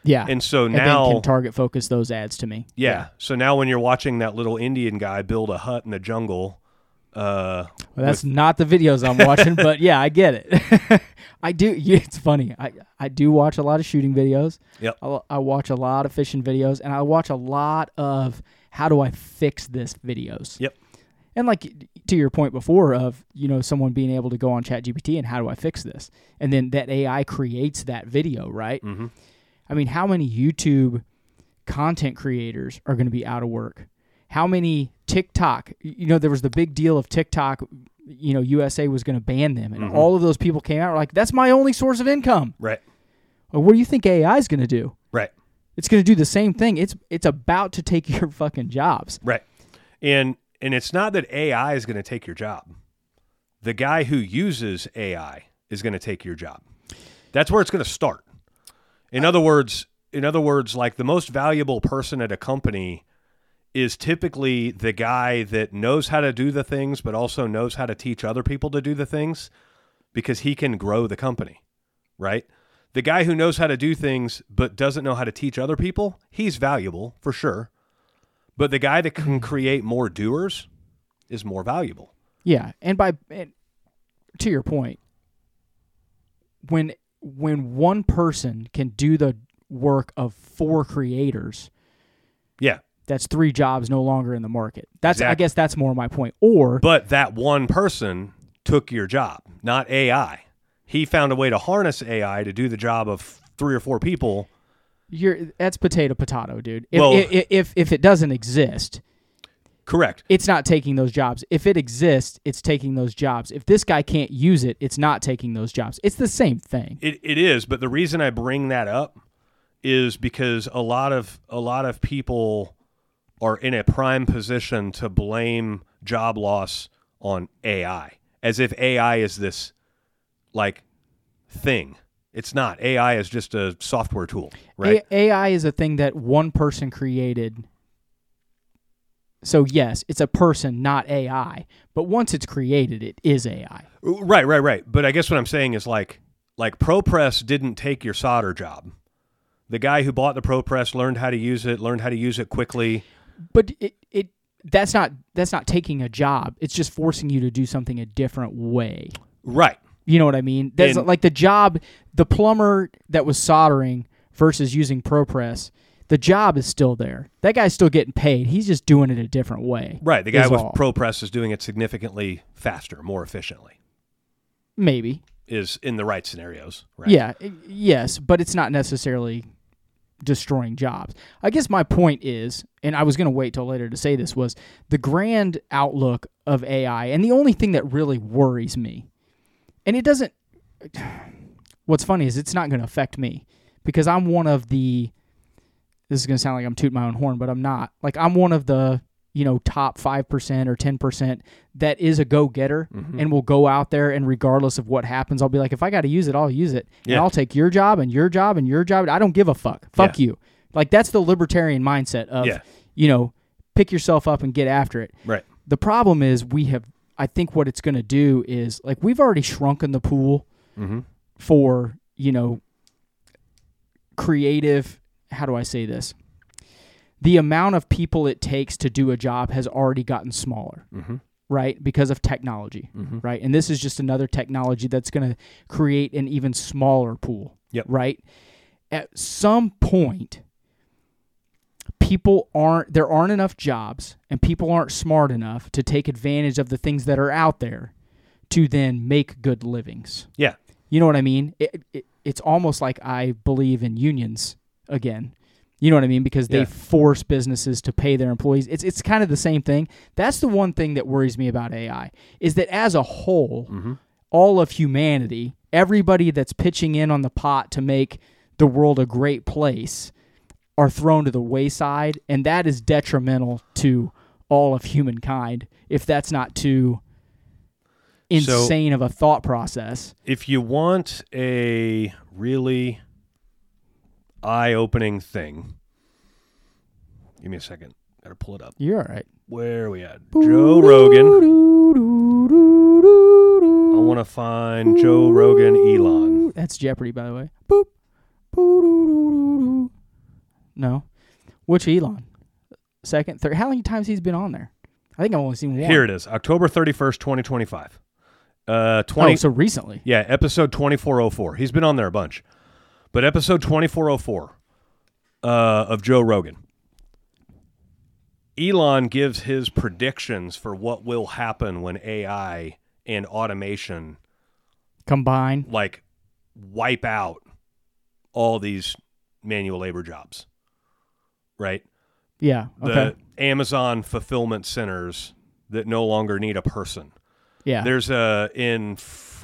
S2: Yeah.
S1: And so
S2: and
S1: now
S2: then can target focus those ads to me.
S1: Yeah. So now when you're watching that little Indian guy build a hut in the jungle,
S2: well, that's not the videos I'm watching, but yeah, I get it. I do. Yeah, it's funny. I do watch a lot of shooting videos.
S1: Yep.
S2: I watch a lot of fishing videos, and I watch a lot of how do I fix this videos.
S1: Yep.
S2: And like to your point before of, someone being able to go on ChatGPT and how do I fix this? And then that AI creates that video, right?
S1: Mm-hmm.
S2: I mean, how many YouTube content creators are going to be out of work? How many TikTok? There was the big deal of TikTok, USA was going to ban them. And all of those people came out and were like, that's my only source of income.
S1: Right.
S2: Well, what do you think AI is going to do?
S1: Right.
S2: It's going to do the same thing. It's about to take your fucking jobs.
S1: Right. And it's not that AI is going to take your job. The guy who uses AI is going to take your job. That's where it's going to start. In other words, like the most valuable person at a company is typically the guy that knows how to do the things, but also knows how to teach other people to do the things because he can grow the company, right? The guy who knows how to do things but doesn't know how to teach other people, he's valuable for sure. But the guy that can create more doers is more valuable.
S2: Yeah, and to your point, when one person can do the work of 4 creators,
S1: yeah,
S2: that's 3 jobs no longer in the market. That's
S1: exactly.
S2: I guess that's more my point.
S1: But that one person took your job, not AI. He found a way to harness AI to do the job of 3 or 4 people.
S2: That's potato, dude. If it doesn't exist,
S1: correct.
S2: It's not taking those jobs. If it exists, it's taking those jobs. If this guy can't use it, it's not taking those jobs. It's the same thing.
S1: It is, but the reason I bring that up is because a lot of people are in a prime position to blame job loss on AI, as if AI is this like thing. It's not. AI is just a software tool, right?
S2: AI is a thing that one person created. So yes, it's a person, not AI. But once it's created, it is AI.
S1: Right. But I guess what I'm saying is like ProPress didn't take your solder job. The guy who bought the ProPress learned how to use it quickly.
S2: But that's not taking a job. It's just forcing you to do something a different way.
S1: Right.
S2: You know what I mean? There's like the job, the plumber that was soldering versus using ProPress, the job is still there. That guy's still getting paid. He's just doing it a different way.
S1: Right. The guy with ProPress is doing it significantly faster, more efficiently.
S2: Maybe.
S1: Is in the right scenarios, right?
S2: Yeah. Yes, but it's not necessarily destroying jobs. I guess my point is, and I was going to wait till later to say this, was the grand outlook of AI, and the only thing that really worries me, and it doesn't, what's funny is it's not going to affect me, because I'm one of the, this is going to sound like I'm tooting my own horn, but I'm not. Like, I'm one of the, top 5% or 10% that is a go-getter and will go out there, and regardless of what happens, I'll be like, if I got to use it, I'll use it. Yeah. And I'll take your job and your job and your job. I don't give a fuck. Fuck you. Like, that's the libertarian mindset of, pick yourself up and get after it.
S1: Right.
S2: The problem is I think what it's going to do is, like, we've already shrunken the pool for, creative, how do I say this? The amount of people it takes to do a job has already gotten smaller, right? Because of technology, right? And this is just another technology that's going to create an even smaller pool, right? At some point, there aren't enough jobs, and people aren't smart enough to take advantage of the things that are out there to then make good livings.
S1: Yeah.
S2: You know what I mean? It's almost like I believe in unions again. You know what I mean? Because they force businesses to pay their employees. It's kind of the same thing. That's the one thing that worries me about AI, is that as a whole, all of humanity, everybody that's pitching in on the pot to make the world a great place, are thrown to the wayside, and that is detrimental to all of humankind if that's not too insane of a thought process.
S1: If you want a really eye-opening thing. Give me a second. Gotta pull it up.
S2: You're all right.
S1: Where are we at? Joe Rogan. I want to find Joe Rogan Elon.
S2: That's Jeopardy, by the way. Boop. No. Which Elon? Second, third. How many times he's been on there? I think I've only seen one.
S1: Here it is, October 31st, 2025.
S2: So recently.
S1: Yeah, episode 2404. He's been on there a bunch. But episode 2404 of Joe Rogan. Elon gives his predictions for what will happen when AI and automation
S2: combine,
S1: like wipe out all these manual labor jobs. Right?
S2: Yeah. Okay.
S1: The Amazon fulfillment centers that no longer need a person.
S2: Yeah.
S1: There's in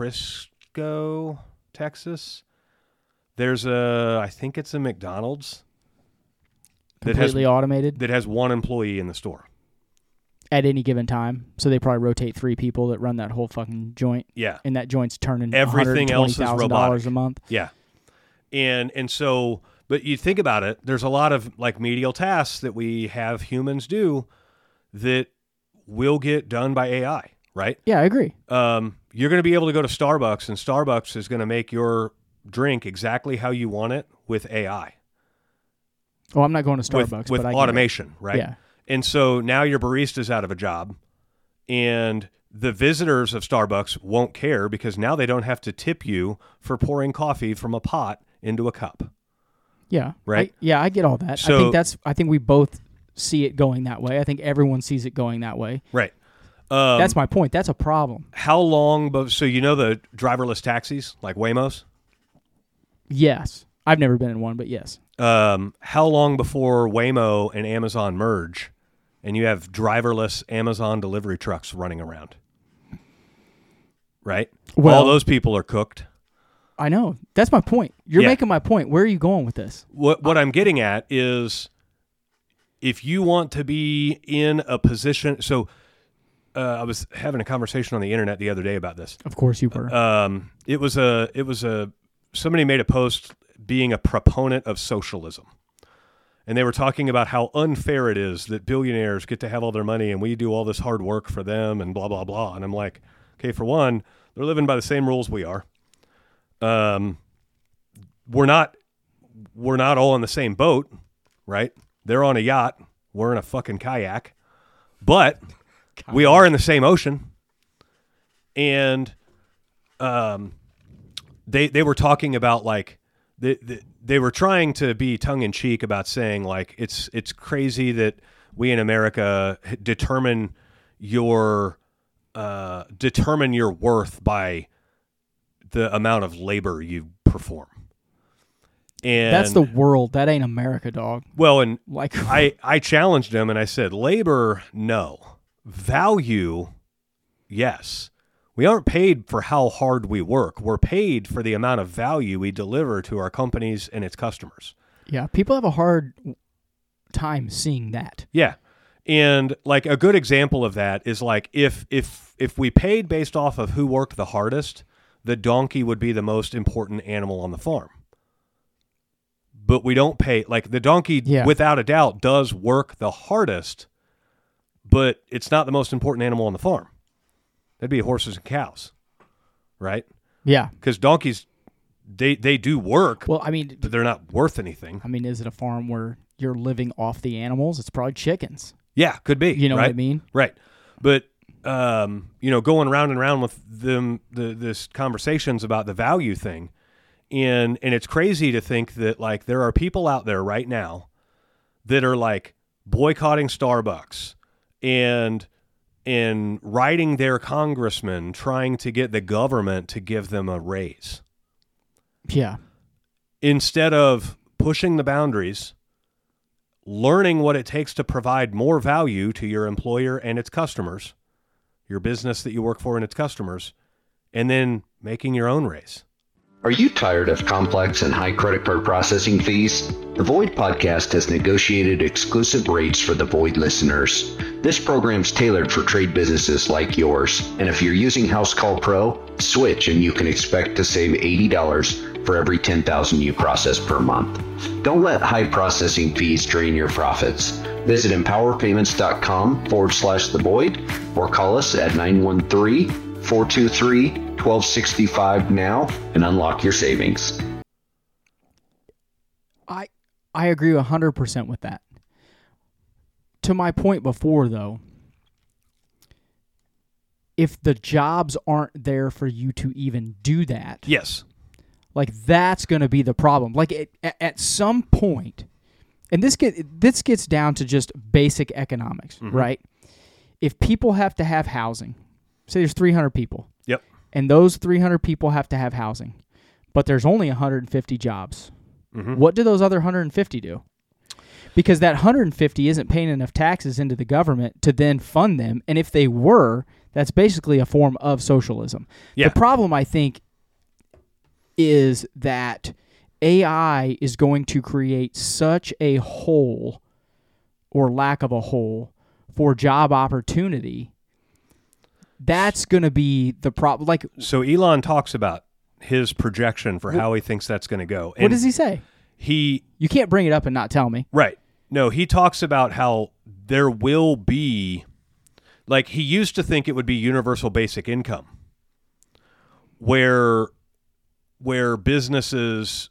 S1: Frisco, Texas. There's I think it's a McDonald's.
S2: Completely automated?
S1: That has one employee in the store.
S2: At any given time. So they probably rotate 3 people that run that whole fucking joint.
S1: Yeah.
S2: And that joint's turning
S1: everything else is robotic.
S2: $120,000 a month.
S1: Yeah. And so, but you think about it, there's a lot of like medial tasks that we have humans do that will get done by AI, right?
S2: Yeah, I agree.
S1: You're going to be able to go to Starbucks, and Starbucks is going to make your drink exactly how you want it with AI.
S2: Oh, I'm not going to Starbucks.
S1: With
S2: but I
S1: automation, right?
S2: Yeah.
S1: And so now your barista's out of a job, and the visitors of Starbucks won't care because now they don't have to tip you for pouring coffee from a pot into a cup.
S2: Yeah.
S1: Right?
S2: I get all that.
S1: So,
S2: I think we both see it going that way. I think everyone sees it going that way.
S1: Right.
S2: That's my point. That's a problem.
S1: How long, so you know the driverless taxis, like Waymos?
S2: Yes. I've never been in one, but yes.
S1: How long before Waymo and Amazon merge and you have driverless Amazon delivery trucks running around? Right?
S2: Well,
S1: all those people are cooked.
S2: I know. That's my point. You're making my point. Where are you going with this?
S1: What I'm getting at is if you want to be in a position, so I was having a conversation on the internet the other day about this.
S2: Of course you were.
S1: It was somebody made a post being a proponent of socialism. And they were talking about how unfair it is that billionaires get to have all their money and we do all this hard work for them and blah, blah, blah. And I'm like, okay, for one, they're living by the same rules we are. We're not all in the same boat, right? They're on a yacht. We're in a fucking kayak. But we are in the same ocean. And they were talking about like they were trying to be tongue in cheek about saying like it's crazy that we in America determine your worth by the amount of labor you perform. And
S2: that's the world. That ain't America, dog.
S1: Well, and
S2: like
S1: I challenged him and I said, labor, no. Value, yes. We aren't paid for how hard we work. We're paid for the amount of value we deliver to our companies and its customers.
S2: Yeah, people have a hard time seeing that.
S1: Yeah. And like a good example of that is like if we paid based off of who worked the hardest, the donkey would be the most important animal on the farm. But we don't pay, like the donkey without a doubt does work the hardest, but it's not the most important animal on the farm. That'd be horses and cows, right?
S2: Yeah.
S1: Because donkeys, they do work.
S2: Well, I mean,
S1: but they're not worth anything.
S2: I mean, is it a farm where you're living off the animals? It's probably chickens.
S1: Yeah, could be.
S2: You know
S1: right?
S2: what I mean?
S1: Right. But going round and round with them, this conversations about the value thing, and it's crazy to think that like there are people out there right now that are like boycotting Starbucks and writing their congressman trying to get the government to give them a raise.
S2: Yeah.
S1: Instead of pushing the boundaries, learning what it takes to provide more value to your employer and its customers, your business that you work for and its customers, and then making your own raise.
S3: Are you tired of complex and high credit card processing fees? The Void Podcast has negotiated exclusive rates for the Void listeners. This program's tailored for trade businesses like yours. And if you're using House Call Pro, switch and you can expect to save $80 for every 10,000 you process per month. Don't let high processing fees drain your profits. Visit empowerpayments.com/the Void or call us at 913-423-1265 now and unlock your savings.
S2: I agree 100% with that. To my point before, though, if the jobs aren't there for you to even do that,
S1: Yes.
S2: like that's going to be the problem. Like at some point, and this gets down to just basic economics, right? If people have to have housing, say there's 300 people.
S1: Yep.
S2: And those 300 people have to have housing, but there's only 150 jobs. What do those other 150 do? Because that 150 isn't paying enough taxes into the government to then fund them, and if they were, that's basically a form of socialism.
S1: Yeah.
S2: The problem, I think, is that AI is going to create such a hole or lack of a hole for job opportunity. That's going to be the problem. Like,
S1: So Elon talks about his projection for how he thinks that's going to go.
S2: what does he say?
S1: You
S2: can't bring it up and not tell me.
S1: Right. No, he talks about how there will be, like, he used to think it would be universal basic income, where businesses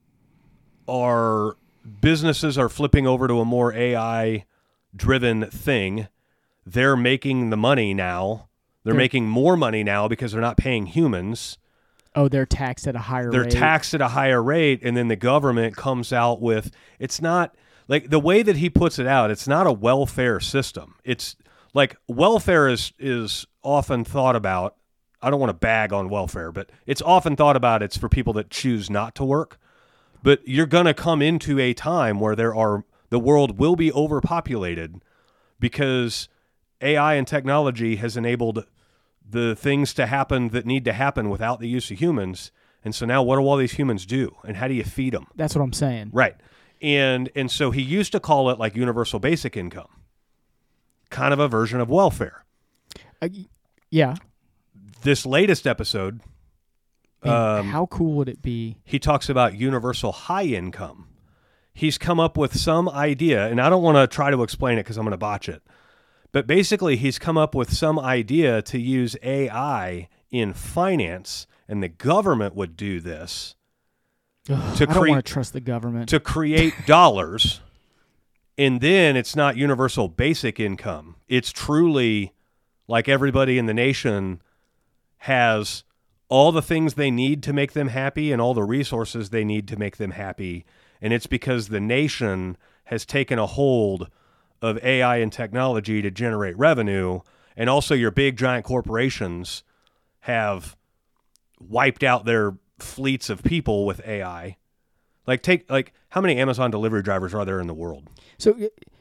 S1: are flipping over to a more AI driven thing. They're making the money now. They're making more money now because they're not paying humans.
S2: Oh, they're taxed at a higher rate.
S1: They're taxed at a higher rate, and then the government comes out with, it's not, like, the way that he puts it out, it's not a welfare system. It's, like, welfare is often thought about, I don't want to bag on welfare, but it's often thought about it's for people that choose not to work. But you're going to come into a time where the world will be overpopulated because AI and technology has enabled the things to happen that need to happen without the use of humans. And so now what do all these humans do? And how do you feed them?
S2: That's what I'm saying.
S1: Right. And so he used to call it like universal basic income, kind of a version of welfare.
S2: Yeah.
S1: This latest episode,
S2: Man, how cool would it be?
S1: he talks about universal high income. He's come up with some idea, and I don't want to try to explain it because I'm going to botch it. But basically, he's come up with some idea to use AI in finance, and the government would do this
S2: I don't want to trust the government.
S1: to create dollars, and then it's not universal basic income. It's truly like everybody in the nation has all the things they need to make them happy and all the resources they need to make them happy, and it's because the nation has taken a hold of AI and technology to generate revenue, and also your big giant corporations have wiped out their fleets of people with AI. Like how many Amazon delivery drivers are there in the world?
S2: So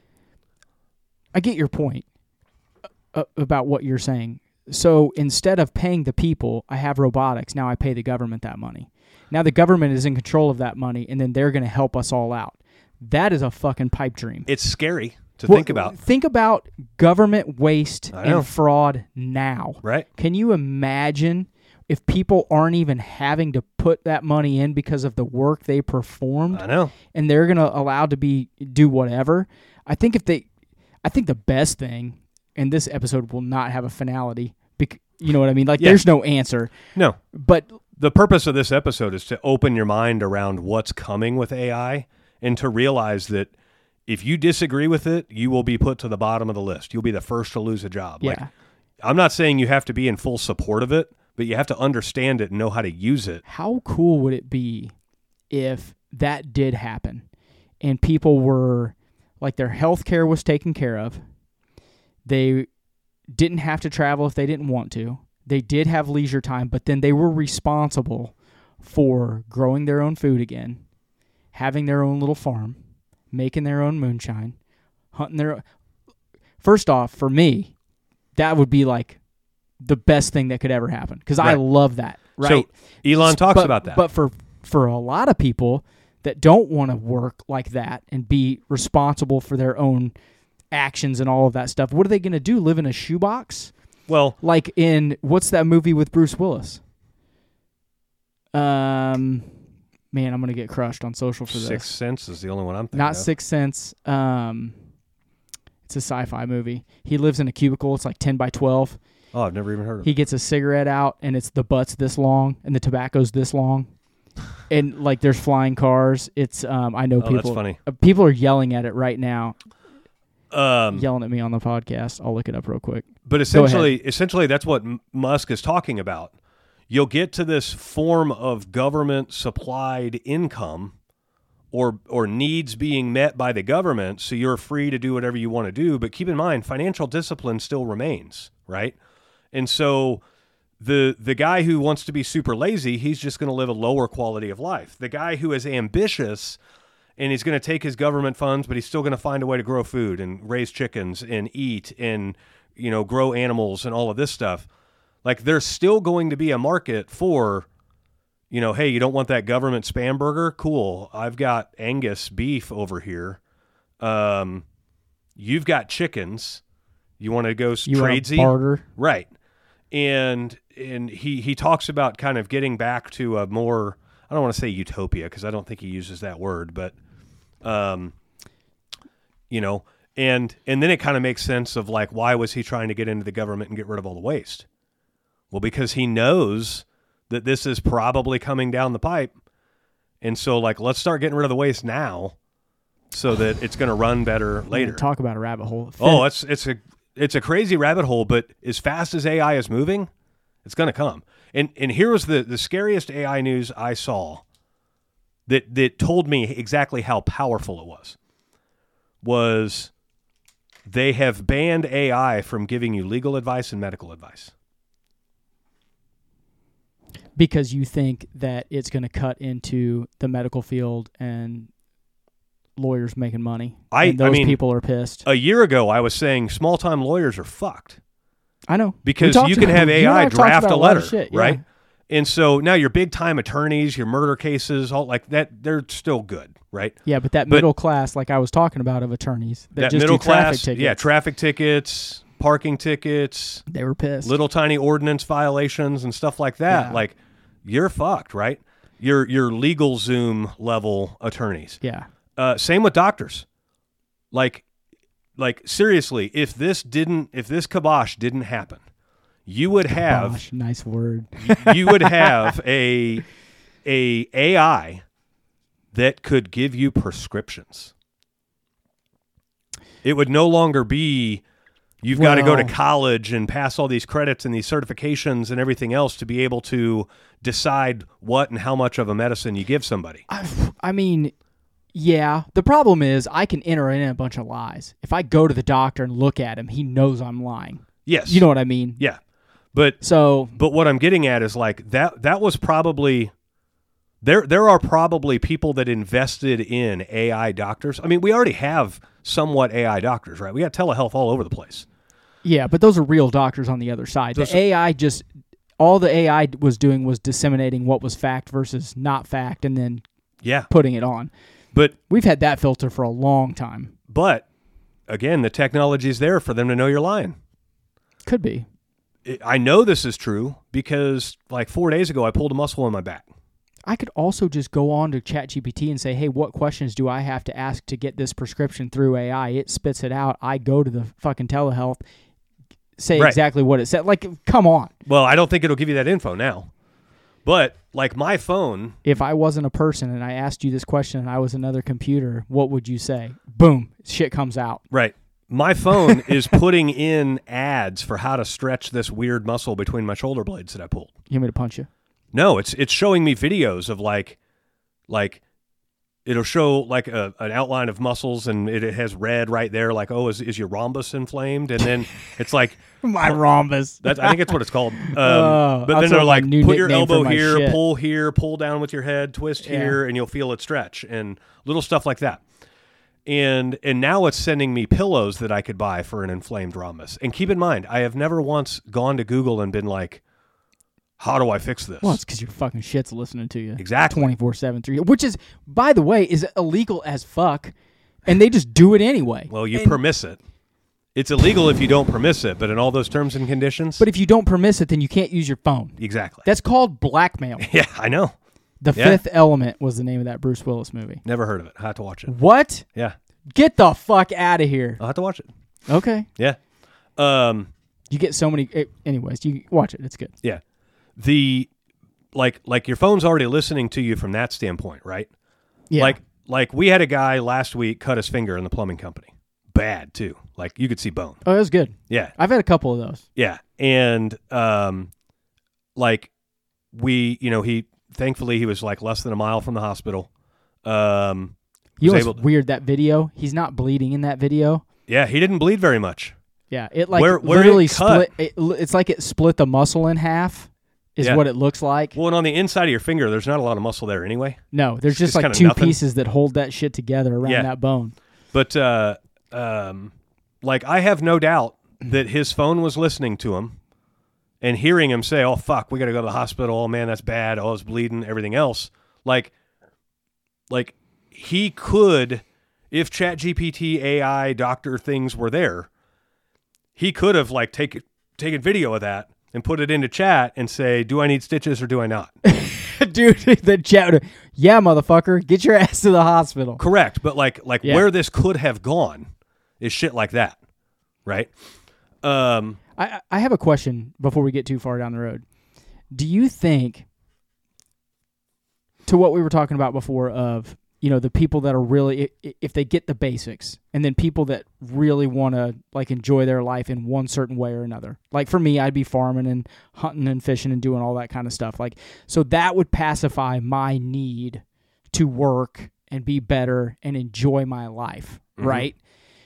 S2: I get your point about what you're saying. So instead of paying the people, I have robotics. Now I pay the government that money. Now the government is in control of that money, and then they're going to help us all out. That is a fucking pipe dream.
S1: It's scary to think about.
S2: Think about government waste and fraud now.
S1: Right.
S2: Can you imagine if people aren't even having to put that money in because of the work they performed?
S1: I know.
S2: And they're going to allow to do whatever. I think the best thing, and this episode will not have a finality, you know what I mean? Like, there's no answer.
S1: No.
S2: But
S1: the purpose of this episode is to open your mind around what's coming with AI and to realize that if you disagree with it, you will be put to the bottom of the list. You'll be the first to lose a job.
S2: Yeah.
S1: Like, I'm not saying you have to be in full support of it, but you have to understand it and know how to use it.
S2: How cool would it be if that did happen and people were, like, their health care was taken care of? They didn't have to travel if they didn't want to. They did have leisure time, but then they were responsible for growing their own food again, having their own little farm, making their own moonshine, hunting their own. First off, for me, that would be like the best thing that could ever happen because I love that. Right.
S1: So Elon talks about that.
S2: But for a lot of people that don't want to work like that and be responsible for their own actions and all of that stuff, what are they going to do? Live in a shoebox?
S1: Well,
S2: like in what's that movie with Bruce Willis? Man, I'm going to get crushed on social for this.
S1: Sixth Sense is the only one I'm thinking
S2: Not
S1: of.
S2: Sixth Sense. It's a sci-fi movie. He lives in a cubicle. It's like 10 by 12.
S1: Oh, I've never even heard of it.
S2: He gets a cigarette out, and the butt's this long, and the tobacco's this long. And like there's flying cars. It's I know people.
S1: That's funny.
S2: People are yelling at it right now.
S1: Um,
S2: Yelling at me on the podcast. I'll look it up real quick.
S1: But essentially, that's what Musk is talking about. You'll get to this form of government-supplied income or needs being met by the government, so you're free to do whatever you want to do. But keep in mind, financial discipline still remains, right? And so the guy who wants to be super lazy, he's just going to live a lower quality of life. The guy who is ambitious and he's going to take his government funds, but he's still going to find a way to grow food and raise chickens and eat and, grow animals and all of this stuff. Like, there's still going to be a market for, hey, you don't want that government spam burger? Cool. I've got Angus beef over here. You've got chickens. You want to go tradesy?
S2: Barter.
S1: Right. And he talks about kind of getting back to a more, I don't want to say utopia because I don't think he uses that word, but, and then it kind of makes sense of like, why was he trying to get into the government and get rid of all the waste? Well, because he knows that this is probably coming down the pipe. And so like, let's start getting rid of the waste now so that it's going to run better later.
S2: Talk about a rabbit hole.
S1: Oh, it's a crazy rabbit hole, but as fast as AI is moving, it's going to come. And here was the scariest AI news I saw that told me exactly how powerful it was they have banned AI from giving you legal advice and medical advice.
S2: Because you think that it's going to cut into the medical field and lawyers making money. And those people are pissed.
S1: A year ago, I was saying small-time lawyers are fucked.
S2: I know.
S1: Because you can have AI draft a letter,
S2: shit,
S1: right?
S2: Yeah.
S1: And so now your big-time attorneys, your murder cases, all like that, they're still good, right?
S2: Yeah, but middle class, like I was talking about, of attorneys. That just
S1: middle
S2: do traffic
S1: class,
S2: tickets.
S1: yeah, traffic tickets, parking tickets.
S2: They were pissed.
S1: Little tiny ordinance violations and stuff like that.
S2: Yeah.
S1: Like, you're fucked, right? Your legal Zoom level attorneys.
S2: Yeah.
S1: Same with doctors. Like seriously, if this kibosh didn't happen, you would have
S2: Gosh, nice word.
S1: You would have a AI that could give you prescriptions. It would no longer be you've got to go to college and pass all these credits and these certifications and everything else to be able to decide what and how much of a medicine you give somebody.
S2: I mean, yeah. The problem is I can enter in a bunch of lies. If I go to the doctor and look at him, he knows I'm lying.
S1: Yes.
S2: You know what I mean?
S1: Yeah. But what I'm getting at is like that was probably there are probably people that invested in AI doctors. I mean, we already have somewhat AI doctors, right? We got telehealth all over the place.
S2: Yeah, but those are real doctors on the other side. All the AI was doing was disseminating what was fact versus not fact and then putting it on.
S1: But
S2: we've had that filter for a long time.
S1: But again, the technology is there for them to know you're lying.
S2: Could be.
S1: I know this is true because like 4 days ago, I pulled a muscle in my back.
S2: I could also just go on to ChatGPT and say, hey, what questions do I have to ask to get this prescription through AI? It spits it out. I go to the fucking telehealth, say exactly what it said. Like, come on.
S1: Well, I don't think it'll give you that info now. But like my phone.
S2: If I wasn't a person and I asked you this question and I was another computer, what would you say? Boom. Shit comes out.
S1: Right. My phone is putting in ads for how to stretch this weird muscle between my shoulder blades that I pulled.
S2: You want me to punch you?
S1: No, it's showing me videos of like it'll show like an outline of muscles and it has red right there, like, oh, is your rhombus inflamed? And then it's like
S2: my rhombus.
S1: I think that's what it's called. But then they're like, put your elbow here, pull down with your head, twist here, and you'll feel it stretch and little stuff like that. And now it's sending me pillows that I could buy for an inflamed rhombus. And keep in mind, I have never once gone to Google and been like, how do I fix this?
S2: Well, it's because your fucking shit's listening to you.
S1: Exactly.
S2: 24/7, 3. Which is, by the way, is illegal as fuck. And they just do it anyway.
S1: Well, you permiss it. It's illegal if you don't permiss it, but in all those terms and conditions.
S2: But if you don't permiss it, then you can't use your phone.
S1: Exactly.
S2: That's called blackmail.
S1: Yeah, I know.
S2: The Fifth Element was the name of that Bruce Willis movie.
S1: Never heard of it. I have to watch it.
S2: What?
S1: Yeah.
S2: Get the fuck out of here.
S1: I'll have to watch it.
S2: Okay.
S1: Yeah.
S2: You get so many. Anyways, you watch it. It's good.
S1: Yeah. like your phone's already listening to you from that standpoint, right?
S2: Yeah.
S1: Like we had a guy last week cut his finger in the plumbing company. Bad too. Like you could see bone.
S2: Oh, that was good.
S1: Yeah.
S2: I've had a couple of those.
S1: Yeah. And like he thankfully he was like less than a mile from the hospital.
S2: Weird, that video. He's not bleeding in that video.
S1: Yeah, he didn't bleed very much.
S2: Yeah, it like
S1: where
S2: literally
S1: it cut,
S2: split. It's like it split the muscle in half. Is what it looks like.
S1: Well, and on the inside of your finger, there's not a lot of muscle there anyway.
S2: No, there's just like two pieces that hold that shit together around that bone.
S1: But like I have no doubt that his phone was listening to him and hearing him say, "Oh fuck, we got to go to the hospital. Oh man, that's bad. Oh, it's bleeding. Everything else." Like he could, if ChatGPT, AI, doctor things were there, he could have like taken video of that and put it into chat and say, "Do I need stitches or do I not?"
S2: Dude, the chat, yeah, motherfucker, get your ass to the hospital.
S1: Correct, but like where this could have gone is shit like that, right?
S2: I have a question before we get too far down the road. Do you think, to what we were talking about before of, the people that are really, if they get the basics, and then people that really want to like enjoy their life in one certain way or another. Like for me, I'd be farming and hunting and fishing and doing all that kind of stuff. Like, so that would pacify my need to work and be better and enjoy my life, right?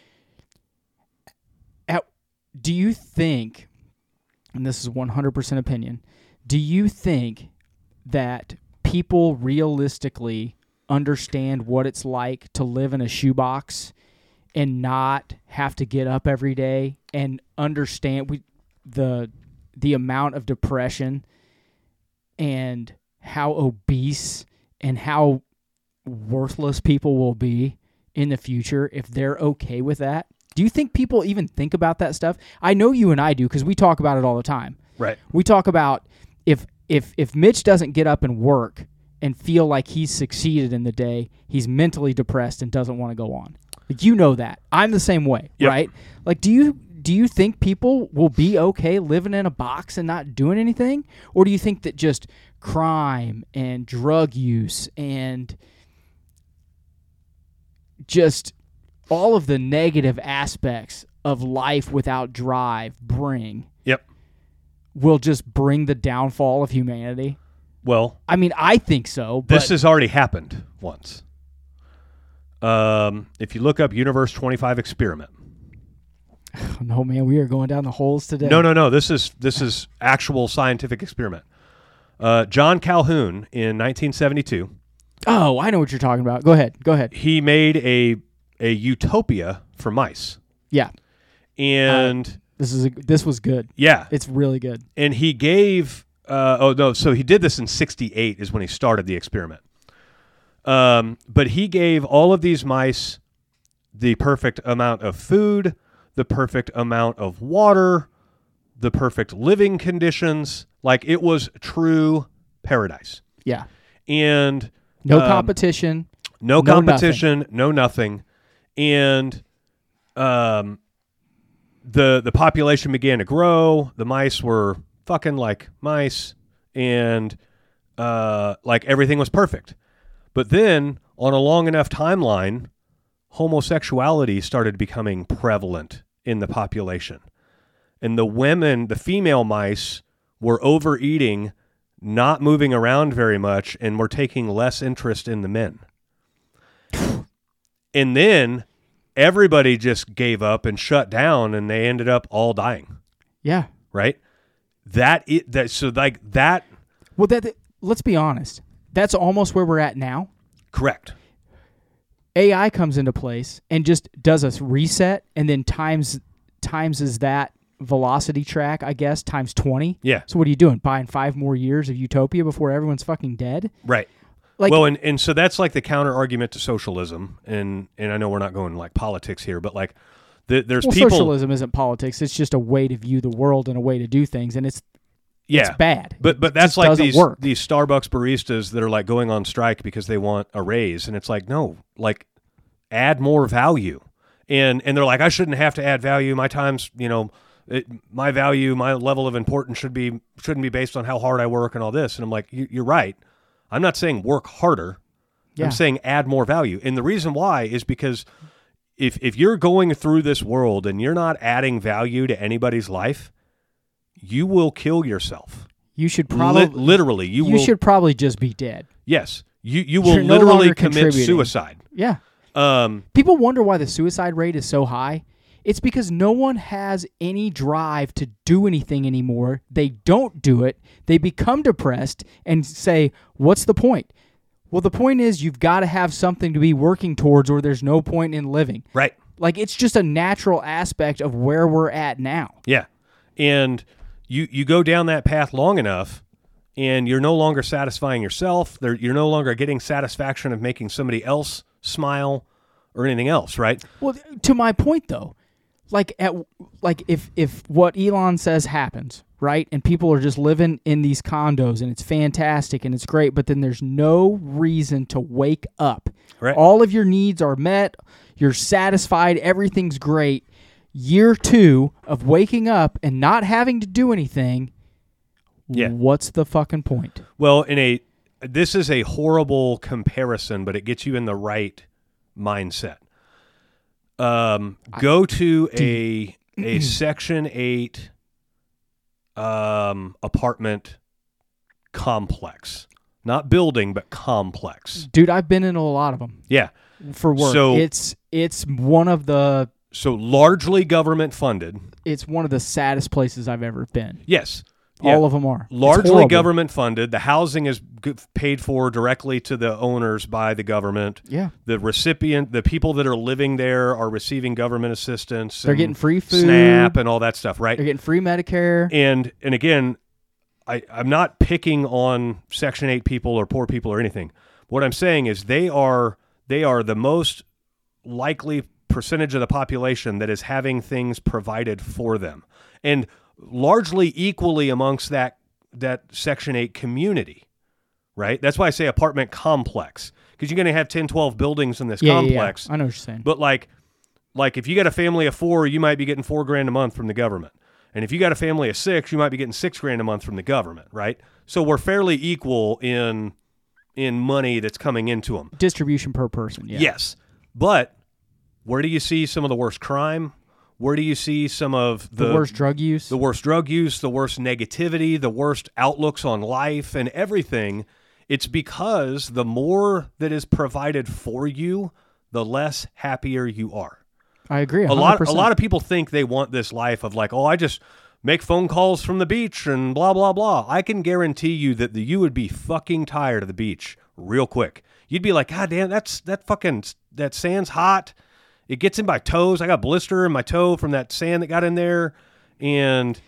S2: Do you think, and this is 100% opinion, do you think that people realistically understand what it's like to live in a shoebox and not have to get up every day and understand the amount of depression and how obese and how worthless people will be in the future if they're okay with that? Do you think people even think about that stuff? I know you and I do because we talk about it all the time.
S1: Right.
S2: We talk about if Mitch doesn't get up and work and feel like he's succeeded in the day, he's mentally depressed and doesn't want to go on. Like, you know that. I'm the same way, right? Like, do you think people will be okay living in a box and not doing anything? Or do you think that just crime and drug use and just all of the negative aspects of life without drive will just bring the downfall of humanity?
S1: Well,
S2: I mean, I think so. But
S1: this has already happened once. If you look up Universe 25 experiment.
S2: Oh, no, man, we are going down the holes today.
S1: No. This is actual scientific experiment. John Calhoun in 1972.
S2: Oh, I know what you're talking about. Go ahead.
S1: He made a utopia for mice.
S2: Yeah.
S1: And
S2: this was good.
S1: Yeah.
S2: It's really good.
S1: And he gave so he did this in 1968 is when he started the experiment. But he gave all of these mice the perfect amount of food, the perfect amount of water, the perfect living conditions. Like, it was true paradise.
S2: Yeah.
S1: And
S2: no competition.
S1: No competition, no nothing. And the population began to grow. The mice were fucking like mice, and like everything was perfect. But then, on a long enough timeline, homosexuality started becoming prevalent in the population. And the female mice were overeating, not moving around very much, and were taking less interest in the men. And then everybody just gave up and shut down, and they ended up all dying.
S2: Yeah.
S1: Right? So that.
S2: Well, let's be honest. That's almost where we're at now.
S1: Correct.
S2: AI comes into place and just does a reset, and then times is that velocity track, I guess, times 20.
S1: Yeah.
S2: So what are you doing? Buying 5 more years of utopia before everyone's fucking dead?
S1: Right.
S2: Like,
S1: well, and so that's like the counter argument to socialism, and I know we're not going like politics here, but like there's people.
S2: Socialism isn't politics; it's just a way to view the world and a way to do things, and it's bad.
S1: But that's like these
S2: Starbucks
S1: baristas that are like going on strike because they want a raise, and it's like, no, like add more value, and they're like, I shouldn't have to add value. My time's my value, my level of importance shouldn't be based on how hard I work and all this. And I'm like, you're right. I'm not saying work harder.
S2: Yeah.
S1: I'm saying add more value. And the reason why is because if you're going through this world and you're not adding value to anybody's life, you will kill yourself.
S2: You should probably
S1: literally you
S2: should probably just be dead.
S1: Yes. You will
S2: You're no
S1: literally
S2: longer
S1: commit
S2: contributing.
S1: suicide.
S2: Yeah. People wonder why the suicide rate is so high. It's because no one has any drive to do anything anymore. They don't do it. They become depressed and say, what's the point? Well, the point is you've got to have something to be working towards or there's no point in living.
S1: Right.
S2: Like, it's just a natural aspect of where we're at now.
S1: Yeah. And you go down that path long enough and you're no longer satisfying yourself. You're no longer getting satisfaction of making somebody else smile or anything else, right?
S2: Well, to my point, though, if what Elon says happens, right, and people are just living in these condos and it's fantastic and it's great, but then there's no reason to wake up.
S1: Right.
S2: All of your needs are met. You're satisfied. Everything's great. Year 2 of waking up and not having to do anything.
S1: Yeah.
S2: What's the fucking point?
S1: Well, this is a horrible comparison, but it gets you in the right mindset. Go to a Section 8 apartment complex. Not building, but complex.
S2: Dude, I've been in a lot of them.
S1: Yeah.
S2: For work.
S1: So,
S2: it's one of the...
S1: So largely government funded.
S2: It's one of the saddest places I've ever been.
S1: Yes.
S2: All of them are.
S1: Largely government funded. The housing is paid for directly to the owners by the government.
S2: Yeah.
S1: The people that are living there are receiving government assistance.
S2: They're getting free food.
S1: SNAP and all that stuff, right?
S2: They're getting free Medicare.
S1: And again, I'm not picking on Section 8 people or poor people or anything. What I'm saying is they are the most likely percentage of the population that is having things provided for them. And largely equally amongst that Section 8 community, right? That's why I say apartment complex, because you're going to have 10, 12 buildings in this complex.
S2: Yeah. I know what you're saying.
S1: But like if you got a family of 4, you might be getting $4,000 a month from the government. And if you got a family of 6, you might be getting $6,000 a month from the government, right? So we're fairly equal in money that's coming into them.
S2: Distribution per person, yeah.
S1: Yes. But where do you see some of the worst crime? Where do you see some of the
S2: worst drug use?
S1: The worst drug use, the worst negativity, the worst outlooks on life and everything. It's because the more that is provided for you, the less happier you are.
S2: I agree. 100%.
S1: A lot of people think they want this life of like, oh, I just make phone calls from the beach and blah, blah, blah. I can guarantee you that you would be fucking tired of the beach real quick. You'd be like, God damn, that sand's hot. It gets in my toes. I got a blister in my toe from that sand that got in there. And,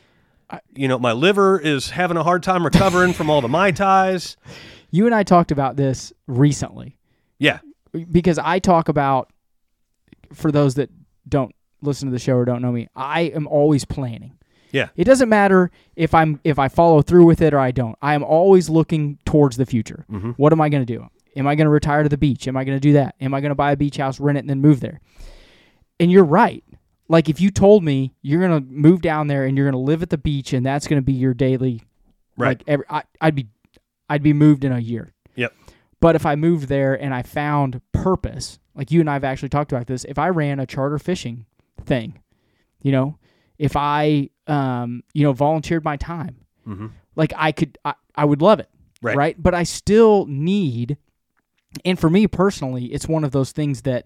S1: my liver is having a hard time recovering from all the Mai Tais.
S2: You and I talked about this recently.
S1: Yeah.
S2: Because I talk about, for those that don't listen to the show or don't know me, I am always planning.
S1: Yeah.
S2: It doesn't matter if I follow through with it or I don't. I am always looking towards the future. Mm-hmm. What am I going to do? Am I going to retire to the beach? Am I going to do that? Am I going to buy a beach house, rent it, and then move there? And you're right. Like, if you told me you're going to move down there and you're going to live at the beach and that's going to be your daily,
S1: right?
S2: Like I'd be moved in a year.
S1: Yep.
S2: But if I moved there and I found purpose, like you and I have actually talked about this, if I ran a charter fishing thing, if I volunteered my time, mm-hmm. like I would love it, right? But I still need. And for me personally, it's one of those things that,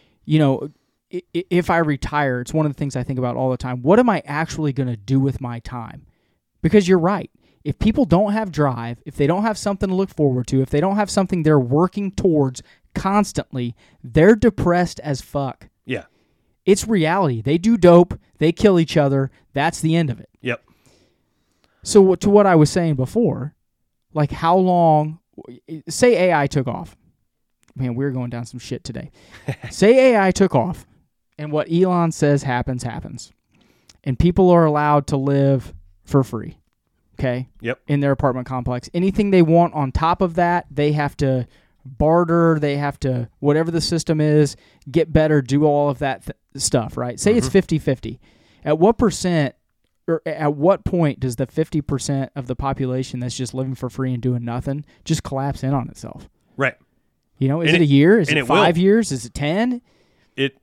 S2: if I retire, it's one of the things I think about all the time. What am I actually going to do with my time? Because you're right. If people don't have drive, if they don't have something to look forward to, if they don't have something they're working towards constantly, they're depressed as fuck.
S1: Yeah.
S2: It's reality. They do dope. They kill each other. That's the end of it.
S1: Yep.
S2: So to what I was saying before, like how long, say AI took off. Man, we're going down some shit today. Say AI took off, and what Elon says happens. And people are allowed to live for free, okay?
S1: Yep.
S2: In their apartment complex. Anything they want on top of that, they have to barter, they have to, whatever the system is, get better, do all of that stuff, right? Say it's 50-50. At what percent or at what point does the 50% of the population that's just living for free and doing nothing just collapse in on itself?
S1: Right.
S2: You know, is it a year? Is it 5
S1: will.
S2: years? Is it 10?
S1: It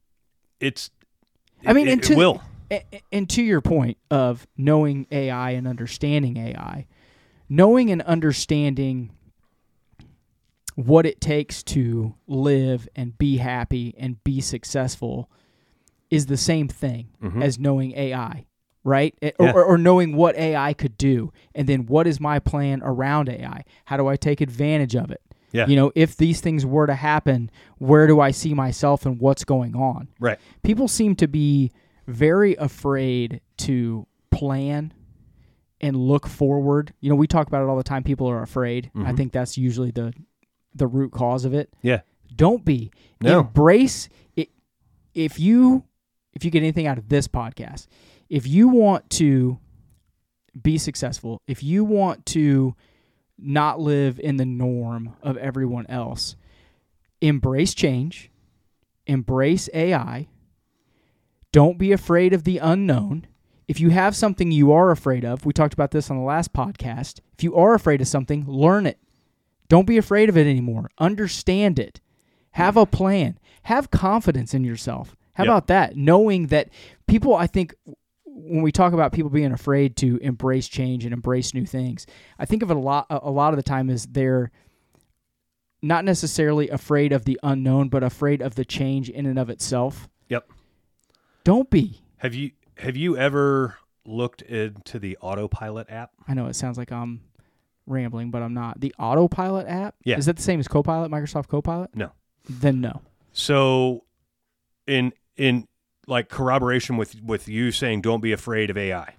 S1: will.
S2: And to your point of knowing AI and understanding AI, knowing and understanding what it takes to live and be happy and be successful is the same thing as knowing AI, right? Or knowing what AI could do, and then what is my plan around AI? How do I take advantage of it?
S1: Yeah.
S2: You know, if these things were to happen, where do I see myself and what's going on?
S1: Right.
S2: People seem to be very afraid to plan and look forward. You know, we talk about it all the time. People are afraid. I think that's usually the root cause of it.
S1: Yeah.
S2: Don't be.
S1: No.
S2: Embrace it. If you get anything out of this podcast, if you want to be successful, if you want to not live in the norm of everyone else, embrace change, embrace AI. Don't be afraid of the unknown. If you have something you are afraid of, we talked about this on the last podcast. If you are afraid of something, learn it. Don't be afraid of it anymore. Understand it. Have a plan. Have confidence in yourself. How about that? Knowing that people, I think, when we talk about people being afraid to embrace change and embrace new things, I think of it a lot of the time as they're not necessarily afraid of the unknown, but afraid of the change in and of itself.
S1: Yep.
S2: Don't be.
S1: Have you ever looked into the Autopilot app?
S2: I know it sounds like I'm rambling, but I'm not. The Autopilot app?
S1: Yeah.
S2: Is that the same as Copilot, Microsoft Copilot?
S1: No.
S2: Then no.
S1: So in like corroboration with you saying don't be afraid of AI.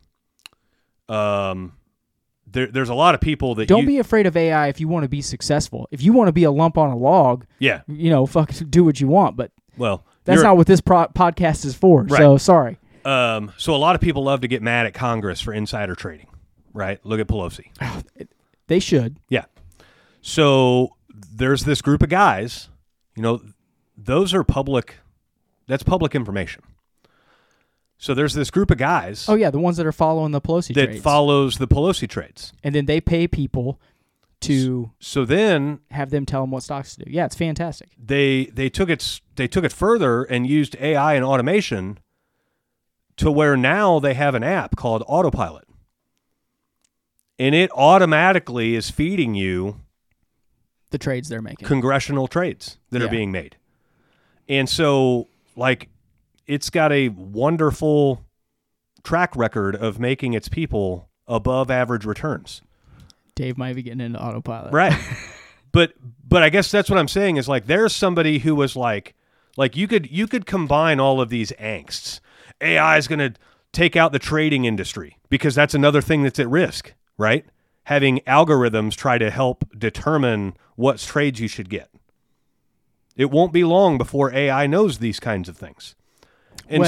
S1: There's a lot of people that
S2: don't be afraid of AI if you want to be successful. If you want to be a lump on a log,
S1: yeah,
S2: you know, fuck, do what you want. But
S1: well,
S2: that's not what this podcast is for.
S1: Right.
S2: So sorry.
S1: So a lot of people love to get mad at Congress for insider trading, right? Look at Pelosi.
S2: They should.
S1: Yeah. So there's this group of guys. You know, those are public. That's public information. So there's this group of guys.
S2: Oh, yeah, the ones that are following the Pelosi trades.
S1: That follows the Pelosi trades.
S2: And then they pay people to
S1: then
S2: have them tell them what stocks to do. Yeah, it's fantastic.
S1: They took it further and used AI and automation to where now they have an app called Autopilot. And it automatically is feeding you
S2: the trades they're making.
S1: Congressional trades that are being made. And so, like, it's got a wonderful track record of making its people above average returns.
S2: Dave might be getting into Autopilot.
S1: Right. But I guess that's what I'm saying is, like, there's somebody who was like you could combine all of these angsts. AI is going to take out the trading industry because that's another thing that's at risk, right? Having algorithms try to help determine what trades you should get. It won't be long before AI knows these kinds of things. And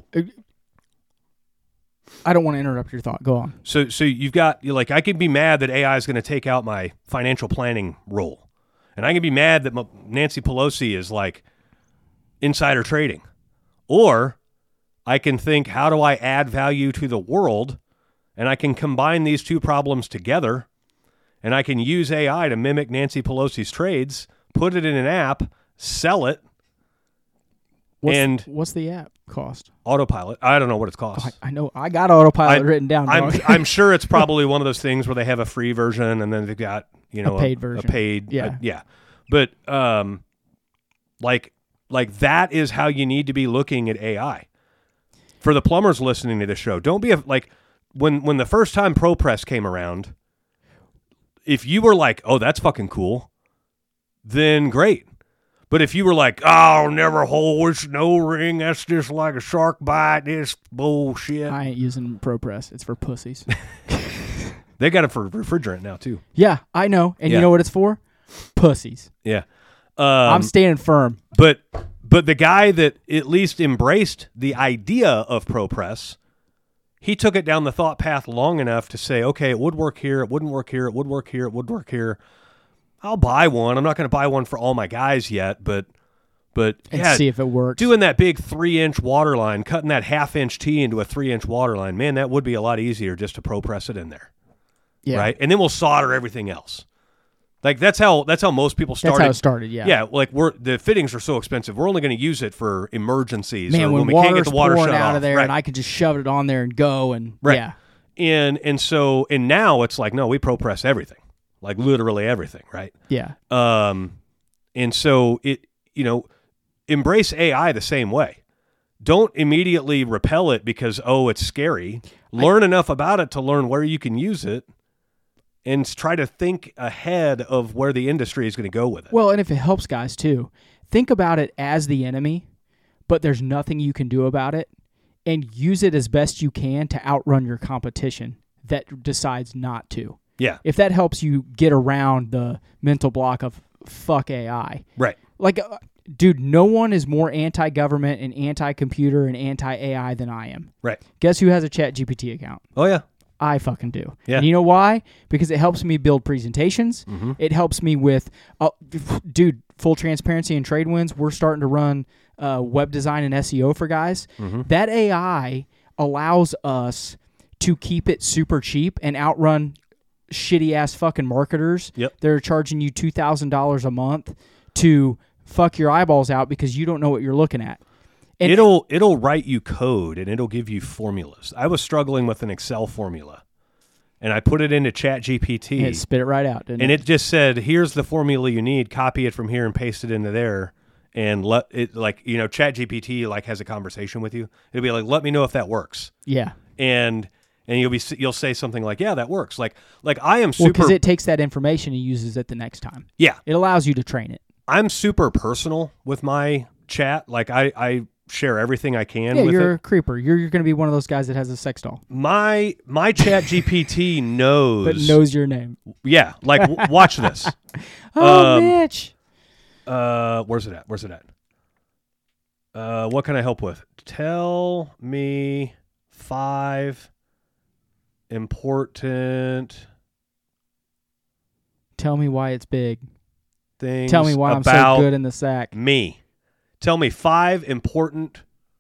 S2: I don't want to interrupt your thought. Go on.
S1: So you've got, like, I could be mad that AI is going to take out my financial planning role. And I can be mad that Nancy Pelosi is, like, insider trading. Or I can think, how do I add value to the world? And I can combine these two problems together. And I can use AI to mimic Nancy Pelosi's trades, put it in an app, sell it.
S2: What's the app cost?
S1: Autopilot. I don't know what it costs.
S2: I know. I got Autopilot written down.
S1: I'm sure it's probably one of those things where they have a free version and then they've got, you know,
S2: a paid version.
S1: A paid,
S2: yeah.
S1: Yeah. But like that is how you need to be looking at AI. For the plumbers listening to this show, don't be when the first time ProPress came around, if you were like, "Oh, that's fucking cool," then great. But if you were like, "Oh, never hold, it's no ring, that's just like a shark bite, this bullshit."
S2: I ain't using ProPress. It's for pussies.
S1: They got it for refrigerant now too.
S2: Yeah, I know. And you know what it's for? Pussies.
S1: Yeah.
S2: I'm standing firm.
S1: But the guy that at least embraced the idea of ProPress, he took it down the thought path long enough to say, okay, it would work here, it wouldn't work here, it would work here, it would work here. I'll buy one. I'm not going to buy one for all my guys yet, but But
S2: and see if it works.
S1: doing that big 3-inch water line, cutting that 1/2-inch T into a 3-inch water line, man, that would be a lot easier just to press it in there.
S2: Yeah.
S1: Right? And then we'll solder everything else. Like that's how most people started.
S2: That's how it started, yeah.
S1: Yeah, like the fittings are so expensive. We're only going to use it for emergencies.
S2: Man,
S1: or
S2: when
S1: we can't get the water
S2: pouring
S1: shut
S2: out
S1: off.
S2: of there
S1: Right.
S2: and I could just shove it on there and go and
S1: Right.
S2: yeah.
S1: And so now it's like, no, we press everything. Like literally everything, right?
S2: Yeah.
S1: And so embrace AI the same way. Don't immediately repel it because, it's scary. Learn enough about it to learn where you can use it and try to think ahead of where the industry is going to go with it.
S2: Well, and if it helps guys too, think about it as the enemy, but there's nothing you can do about it, and use it as best you can to outrun your competition that decides not to.
S1: Yeah.
S2: If that helps you get around the mental block of fuck AI.
S1: Right.
S2: Like, dude, no one is more anti-government and anti-computer and anti-AI than I am.
S1: Right.
S2: Guess who has a ChatGPT account?
S1: Oh, yeah.
S2: I fucking do.
S1: Yeah.
S2: And you know why? Because it helps me build presentations.
S1: Mm-hmm.
S2: It helps me with, dude, full transparency and Tradewinds. We're starting to run web design and SEO for guys.
S1: Mm-hmm.
S2: That AI allows us to keep it super cheap and outrun shitty ass fucking marketers.
S1: Yep.
S2: They're charging you $2,000 a month to fuck your eyeballs out because you don't know what you're looking at. And
S1: it'll write you code and it'll give you formulas. I was struggling with an Excel formula, and I put it into ChatGPT.
S2: it spit it right out, didn't
S1: and
S2: it?
S1: it just said, "Here's the formula you need. Copy it from here and paste it into there." And let it ChatGPT like has a conversation with you. It'll be like, "Let me know if that works."
S2: Yeah.
S1: And you'll say something like, "Yeah, that works." Like I am super
S2: because it takes that information and uses it the next time.
S1: Yeah.
S2: It allows you to train it.
S1: I'm super personal with my chat. Like I share everything I can
S2: Yeah,
S1: with
S2: you're
S1: it.
S2: a creeper. You're going to be one of those guys that has a sex doll.
S1: My ChatGPT knows.
S2: But knows your name.
S1: Yeah, like watch this.
S2: Oh, Mitch.
S1: Where's it at? What can I help with? Tell me 5 important
S2: Tell me why it's big.
S1: things.
S2: Tell me why I'm
S1: about
S2: so good in the sack.
S1: me. Tell me 5 important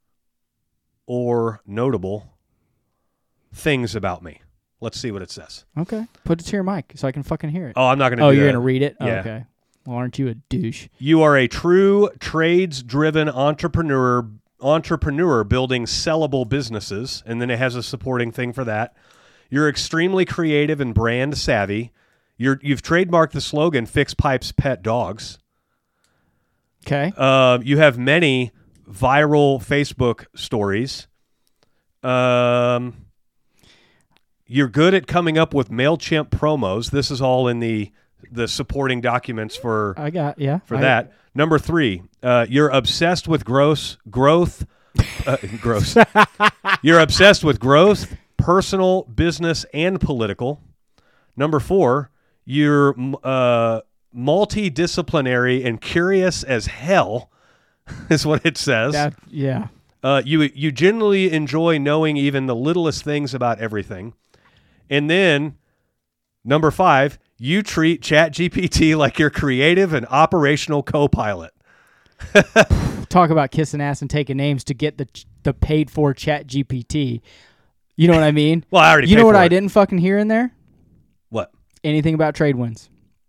S1: or notable things about me. Let's see what it says.
S2: Okay. Put it to your mic so I can fucking hear it.
S1: Oh, I'm not going to
S2: Oh,
S1: do
S2: you're
S1: that.
S2: going to read it? Oh,
S1: Yeah.
S2: okay. Well, aren't you a douche?
S1: You are a true trades-driven entrepreneur building sellable businesses, and then it has a supporting thing for that. You're extremely creative and brand savvy. You've trademarked the slogan "Fix Pipes, Pet Dogs."
S2: Okay.
S1: You have many viral Facebook stories. You're good at coming up with MailChimp promos. This is all in the supporting documents for that. Number 3, you're obsessed with growth. You're obsessed with growth, personal, business, and political. Number 4, you're multidisciplinary and curious as hell, is what it says.
S2: Yeah.
S1: You generally enjoy knowing even the littlest things about everything. And then, number 5, you treat ChatGPT like your creative and operational co-pilot.
S2: Talk about kissing ass and taking names to get the paid for ChatGPT. You know what I mean?
S1: Well, I already
S2: You
S1: paid
S2: know what
S1: for
S2: I
S1: it.
S2: didn't fucking hear in there?
S1: What?
S2: Anything about Tradewinds.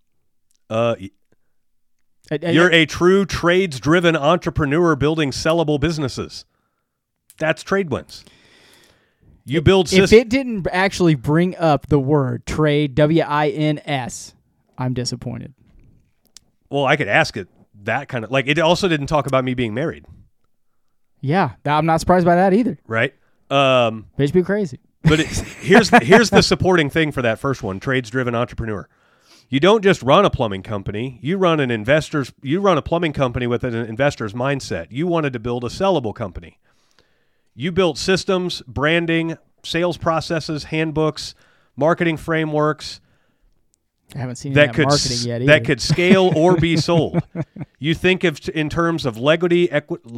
S1: You're a true trades-driven entrepreneur building sellable businesses. That's Tradewinds. You build systems.
S2: If it didn't actually bring up the word trade, WINS, I'm disappointed.
S1: Well, I could ask it that kind of like. It also didn't talk about me being married,
S2: Yeah, I'm not surprised by that either.
S1: right?
S2: Bitch be crazy.
S1: But here's the supporting thing for that first one: trades-driven entrepreneur. You don't just run a plumbing company. You run a plumbing company with an investor's mindset. You wanted to build a sellable company. You built systems, branding, sales processes, handbooks, marketing frameworks
S2: I haven't seen that marketing yet either.
S1: that could scale or be sold. You think in terms of legacy,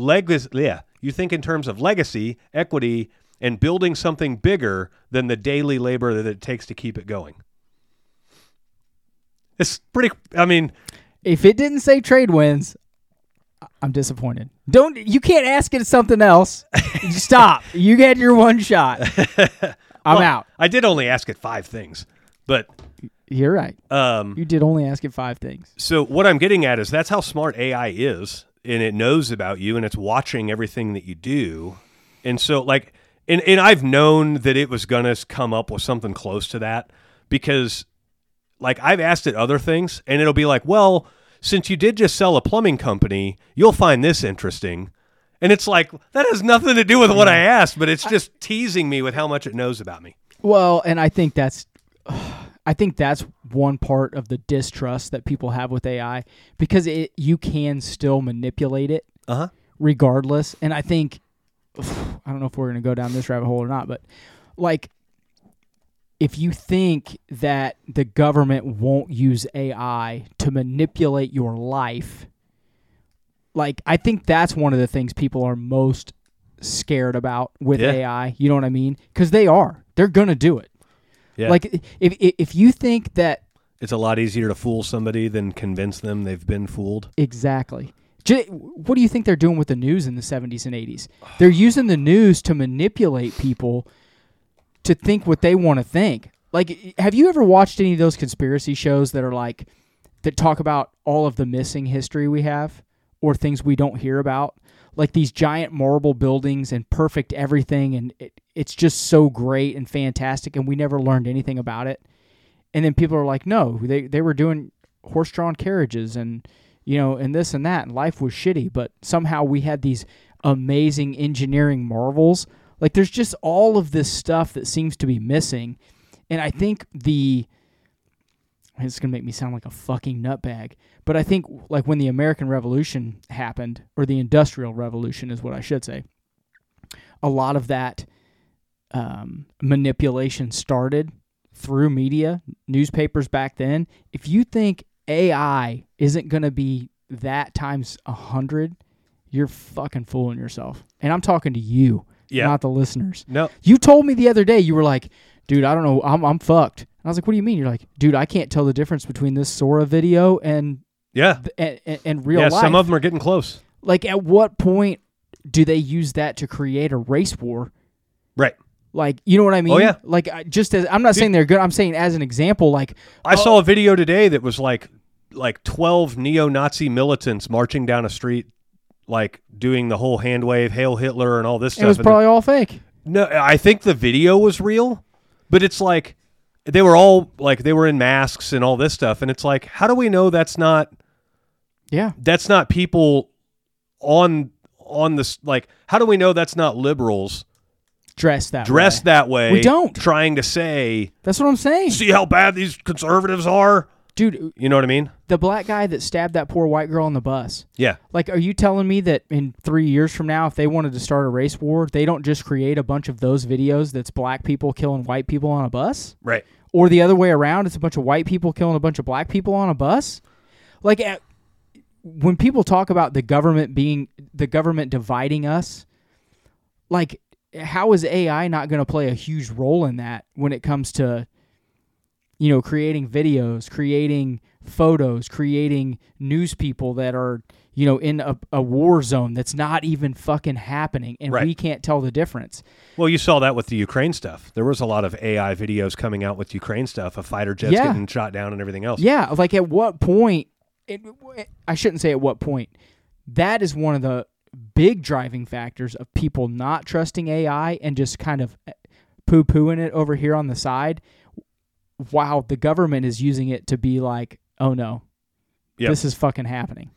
S1: equity, and building something bigger than the daily labor that it takes to keep it going. It's pretty. I mean,
S2: if it didn't say Tradewinds, I'm disappointed. You can't ask it something else. Stop. You get your one shot. I'm out.
S1: I did only ask it 5 things, but
S2: you're right. You did only ask it 5 things.
S1: So what I'm getting at is that's how smart AI is, and it knows about you, and it's watching everything that you do. And so, like, and I've known that it was going to come up with something close to that because, like, I've asked it other things, and it'll be like, well, since you did just sell a plumbing company, you'll find this interesting. And it's like, that has nothing to do with what I asked, but it's just teasing me with how much it knows about me.
S2: Well, and I think that's one part of the distrust that people have with AI because you can still manipulate it regardless. And I think, I don't know if we're going to go down this rabbit hole or not, but like, if you think that the government won't use AI to manipulate your life, like, I think that's one of the things people are most scared about with AI. You know what I mean? Because they're going to do it. Yeah. Like, if you think that
S1: it's a lot easier to fool somebody than convince them they've been fooled.
S2: Exactly. What do you think they're doing with the news in the 70s and 80s? They're using the news to manipulate people to think what they want to think. Like, have you ever watched any of those conspiracy shows that are like, that talk about all of the missing history we have or things we don't hear about? Like these giant marble buildings and perfect everything, and it's just so great and fantastic, and we never learned anything about it. And then people are like, no, they were doing horse-drawn carriages and, you know, and this and that, and life was shitty, but somehow we had these amazing engineering marvels. Like, there's just all of this stuff that seems to be missing. And I think it's going to make me sound like a fucking nutbag, but I think, like, when the American Revolution happened, or the Industrial Revolution is what I should say, a lot of that manipulation started through media, newspapers back then. If you think AI isn't going to be that times 100, you're fucking fooling yourself. And I'm talking to you. Yeah. Not the listeners.
S1: No.
S2: You told me the other day, you were like, dude, I don't know, I'm fucked. And I was like, what do you mean? You're like, dude, I can't tell the difference between this Sora video and real life.
S1: Yeah, some of them are getting close.
S2: Like, at what point do they use that to create a race war?
S1: Right.
S2: Like, you know what I mean?
S1: Oh, yeah.
S2: Like, I'm not saying they're good. I'm saying as an example, like,
S1: I saw a video today that was like 12 neo-Nazi militants marching down a street, like doing the whole hand wave, Hail Hitler, and all this stuff.
S2: It was probably all fake.
S1: No, I think the video was real, but it's like they were all like, they were in masks and all this stuff, and it's like, how do we know that's not?
S2: Yeah,
S1: that's not people on this. Like, how do we know that's not liberals
S2: dressed that way?
S1: We
S2: don't.
S1: Trying to say,
S2: that's what I'm saying.
S1: See how bad these conservatives are.
S2: Dude,
S1: you know what I mean?
S2: The black guy that stabbed that poor white girl on the bus.
S1: Yeah.
S2: Like, are you telling me that in 3 years from now, if they wanted to start a race war, they don't just create a bunch of those videos that's black people killing white people on a bus?
S1: Right.
S2: Or the other way around, it's a bunch of white people killing a bunch of black people on a bus? Like, when people talk about the government dividing us, like, how is AI not going to play a huge role in that when it comes to, you know, creating videos, creating photos, creating news people that are, you know, in a war zone that's not even fucking happening, and we can't tell the difference.
S1: Well, you saw that with the Ukraine stuff. There was a lot of AI videos coming out with Ukraine stuff, of fighter jets getting shot down and everything else.
S2: Yeah, like, at what point, I shouldn't say at what point, that is one of the big driving factors of people not trusting AI and just kind of poo-pooing it over here on the side. Wow, the government is using it to be like, oh no, this is fucking happening.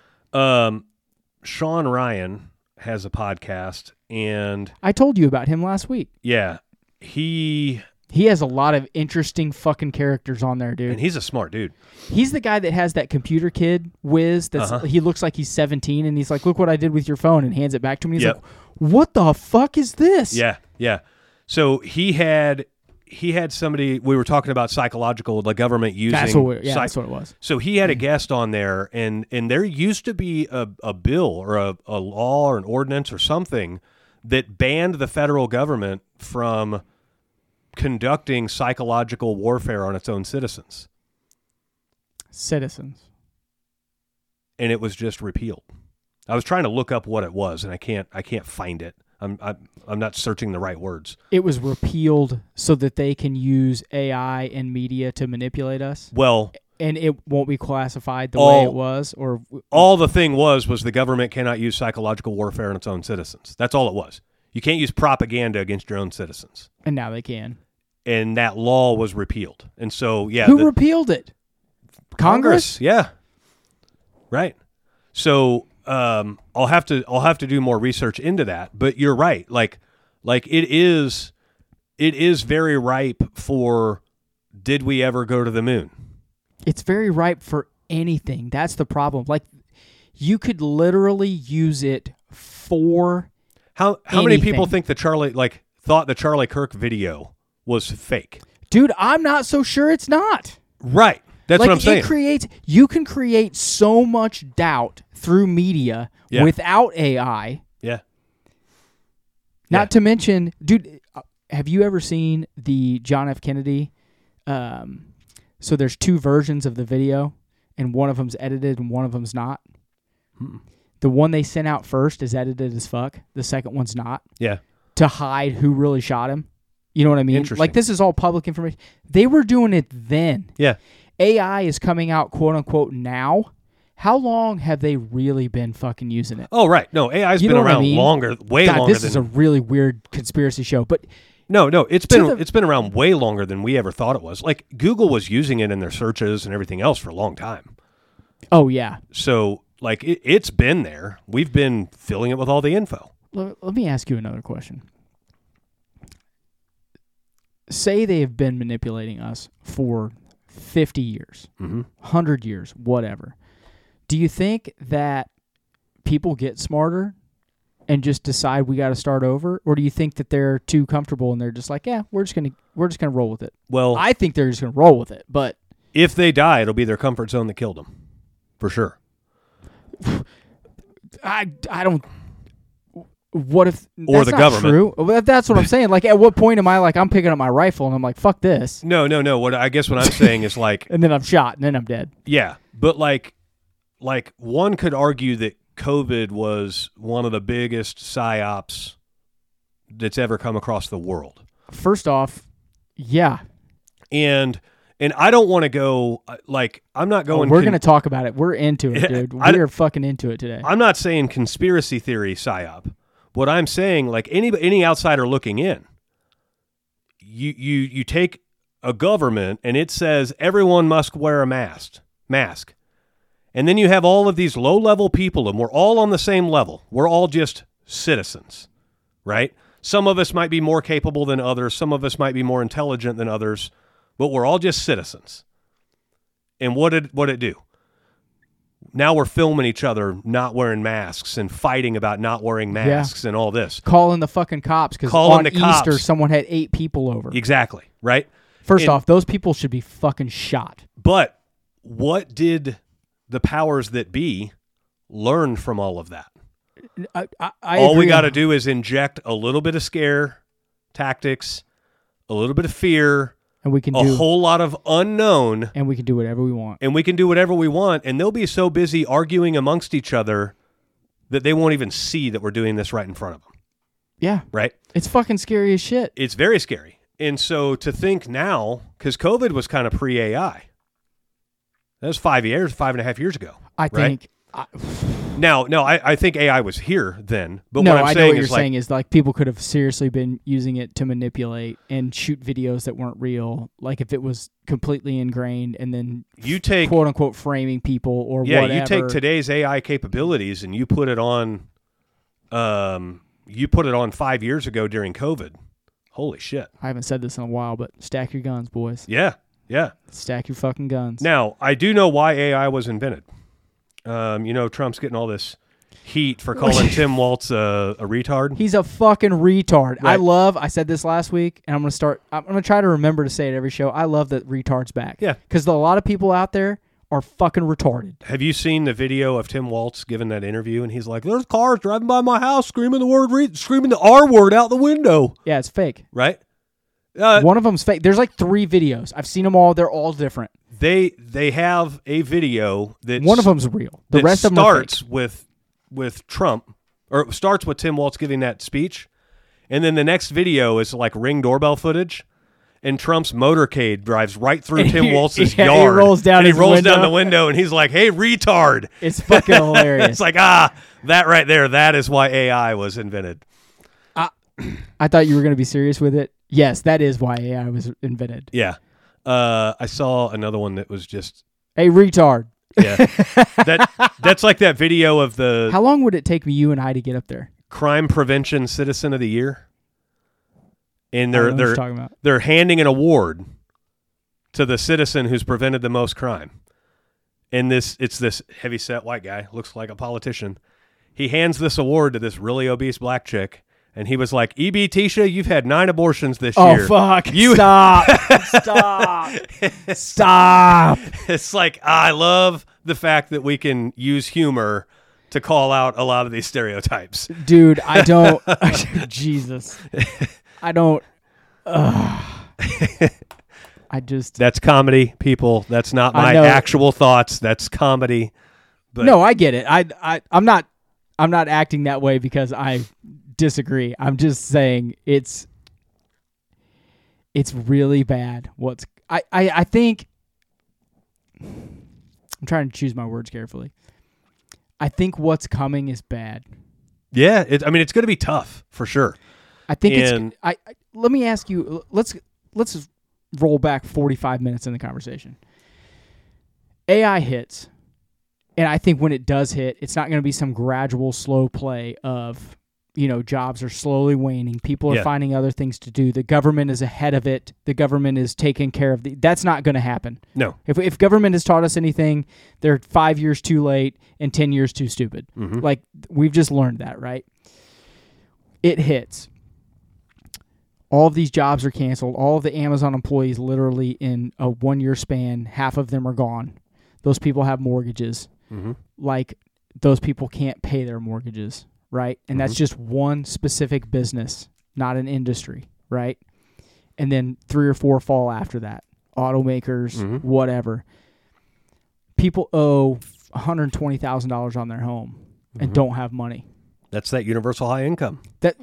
S1: Sean Ryan has a podcast, and
S2: I told you about him last week.
S1: Yeah, he
S2: has a lot of interesting fucking characters on there, dude.
S1: And he's a smart dude.
S2: He's the guy that has that computer kid whiz. He looks like he's 17, and he's like, "Look what I did with your phone," and hands it back to me. He's like, "What the fuck is this?"
S1: Yeah. So he had somebody, we were talking about the government using.
S2: That's what it was.
S1: So he had a guest on there, and there used to be a bill or a law or an ordinance or something that banned the federal government from conducting psychological warfare on its own citizens.
S2: And it
S1: was just repealed. I was trying to look up what it was, and I can't find it. I'm not searching the right words.
S2: It was repealed so that they can use AI and media to manipulate us.
S1: Well,
S2: and it won't be classified the way it was, or
S1: all the thing was the government cannot use psychological warfare on its own citizens. That's all it was. You can't use propaganda against your own citizens.
S2: And now they can.
S1: And that law was repealed. And so, yeah.
S2: Who repealed it? Congress?
S1: Yeah. Right. So I'll have to do more research into that. But you're right. Like it is very ripe for, did we ever go to the moon?
S2: It's very ripe for anything. That's the problem. Like, you could literally use it for
S1: how many people think thought the Charlie Kirk video was fake?
S2: Dude, I'm not so sure it's not.
S1: Right. That's what I'm saying.
S2: You can create so much doubt through media without AI.
S1: Yeah.
S2: Not to mention, dude, have you ever seen the John F. Kennedy? So there's two versions of the video, and one of them's edited and one of them's not. The one they sent out first is edited as fuck. The second one's not.
S1: Yeah.
S2: To hide who really shot him. You know what I mean?
S1: Interesting.
S2: Like, this is all public information. They were doing it then.
S1: Yeah.
S2: AI is coming out, quote unquote, now. How long have they really been fucking using it?
S1: Oh, right. No, AI's been around longer, way longer
S2: this is a really weird conspiracy show, but
S1: No, it's been around way longer than we ever thought it was. Like, Google was using it in their searches and everything else for a long time.
S2: Oh, yeah.
S1: So, like, it's been there. We've been filling it with all the info.
S2: Let me ask you another question. Say they have been manipulating us for 50 years, 100 years, whatever. Do you think that people get smarter and just decide we got to start over, or do you think that they're too comfortable and they're just like, yeah, we're just gonna roll with it?
S1: Well,
S2: I think they're just gonna roll with it, but
S1: if they die, it'll be their comfort zone that killed them, for sure.
S2: I don't. What if
S1: or
S2: that's
S1: the
S2: not
S1: government?
S2: True? That's what I'm saying. Like, at what point am I like, I'm picking up my rifle and I'm like, fuck this?
S1: No. What I'm saying is like,
S2: and then I'm shot and then I'm dead.
S1: Yeah, but like one could argue that COVID was one of the biggest psyops that's ever come across the world.
S2: First off, yeah.
S1: And I don't want to go, like, I'm not going...
S2: we're going to talk about it. We're into it, dude. We're fucking into it today.
S1: I'm not saying conspiracy theory psyop. What I'm saying, like, any outsider looking in, you take a government and it says everyone must wear a mask. And then you have all of these low-level people, and we're all on the same level. We're all just citizens, right? Some of us might be more capable than others. Some of us might be more intelligent than others. But we're all just citizens. And what did it do? Now we're filming each other not wearing masks and fighting about not wearing masks and all this.
S2: Calling the fucking cops because on Easter someone had 8 people over.
S1: Exactly, right?
S2: First off, those people should be fucking shot.
S1: But what did the powers that be learn from all of that? All we got to do is inject a little bit of scare tactics, a little bit of fear,
S2: and we can
S1: do a whole lot of unknown.
S2: And we can do whatever we want.
S1: And they'll be so busy arguing amongst each other that they won't even see that we're doing this right in front of them.
S2: Yeah.
S1: Right?
S2: It's fucking scary as shit.
S1: It's very scary. And so to think now, because COVID was kind of pre-AI. That was 5.5 years ago.
S2: I think.
S1: I think AI was here then. But
S2: no,
S1: what I'm
S2: I
S1: saying
S2: know what
S1: is
S2: you're saying is like people could have seriously been using it to manipulate and shoot videos that weren't real. Like if it was completely ingrained and then
S1: you take
S2: quote unquote framing people or whatever.
S1: Yeah, you take today's AI capabilities and you put it on 5 years ago during COVID. Holy shit.
S2: I haven't said this in a while, but stack your guns, boys.
S1: Yeah.
S2: Stack your fucking guns.
S1: Now, I do know why AI was invented. Trump's getting all this heat for calling Tim Waltz a retard.
S2: He's a fucking retard.
S1: Right.
S2: I said this last week, and I'm going to try to remember to say it every show. I love that retard's back.
S1: Yeah.
S2: Because a lot of people out there are fucking retarded.
S1: Have you seen the video of Tim Waltz giving that interview? And he's like, there's cars driving by my house screaming the R word out the window.
S2: Yeah, it's fake.
S1: Right?
S2: One of them's fake. There's like 3 videos. I've seen them all. They're all different.
S1: They have a video that
S2: one of them's real. The rest of them
S1: starts with with Trump, or it starts with Tim Walz giving that speech, and then the next video is like Ring doorbell footage, and Trump's motorcade drives right through Tim Walz's yard.
S2: He rolls down
S1: the window, and he's like, "Hey, retard!"
S2: It's fucking hilarious.
S1: It's like, that right there. That is why AI was invented.
S2: I thought you were going to be serious with it. Yes, that is why AI was invented.
S1: Yeah. I saw another one that was just...
S2: Hey, retard.
S1: Yeah. That's like that video of the...
S2: How long would it take you and I to get up there?
S1: Crime Prevention Citizen of the Year. And
S2: talking about.
S1: They're handing an award to the citizen who's prevented the most crime. And it's this heavy-set white guy, looks like a politician. He hands this award to this really obese black chick. And he was like, E.B. Tisha, you've had 9 abortions this year.
S2: Oh, fuck. Stop. Stop.
S1: It's like, I love the fact that we can use humor to call out a lot of these stereotypes.
S2: Dude, I don't. Jesus. I don't. I just.
S1: That's comedy, people. That's not my actual thoughts. That's comedy. But
S2: no, I get it. I'm not acting that way because I disagree. I'm just saying it's really bad. I think I'm trying to choose my words carefully. I think what's coming is bad.
S1: Yeah, it's going to be tough for sure.
S2: I think let me ask you. Let's roll back 45 minutes in the conversation. AI hits, and I think when it does hit, it's not going to be some gradual, slow play of, jobs are slowly waning. People are finding other things to do. The government is ahead of it. The government is taking care of that's not going to happen.
S1: No.
S2: If government has taught us anything, they're 5 years too late and 10 years too stupid.
S1: Mm-hmm.
S2: Like, we've just learned that, right? It hits. All of these jobs are canceled. All of the Amazon employees, literally in a 1 year span, half of them are gone. Those people have mortgages.
S1: Mm-hmm.
S2: Like, those people can't pay their mortgages. Right? And that's just one specific business, not an industry, right? And then 3 or 4 fall after that. Automakers, whatever. People owe $120,000 on their home and don't have money.
S1: That's that universal high income.
S2: That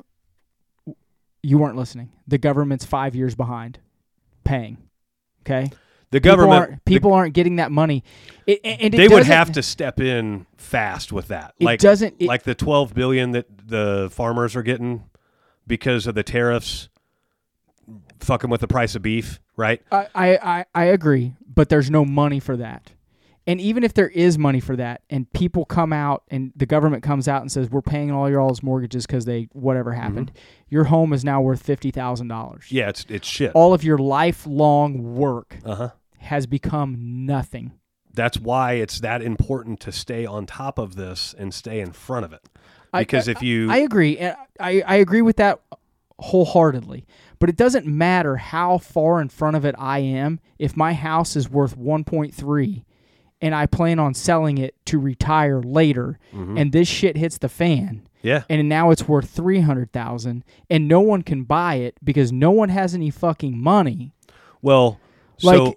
S2: you weren't listening. The government's 5 years behind paying. Okay?
S1: The government
S2: people aren't getting that money.
S1: They would have to step in fast with that. Like the $12 billion that the farmers are getting because of the tariffs fucking with the price of beef, right?
S2: I agree, but there's no money for that. And even if there is money for that, and people come out and the government comes out and says, we're paying all y'all's mortgages because whatever happened, your home is now worth $50,000.
S1: Yeah, it's shit.
S2: All of your lifelong work has become nothing.
S1: That's why it's that important to stay on top of this and stay in front of it. Because
S2: I agree. And I agree with that wholeheartedly. But it doesn't matter how far in front of it I am. If my house is worth 1.3 and I plan on selling it to retire later, and this shit hits the fan, and now it's worth $300,000, and no one can buy it because no one has any fucking money.
S1: Well, so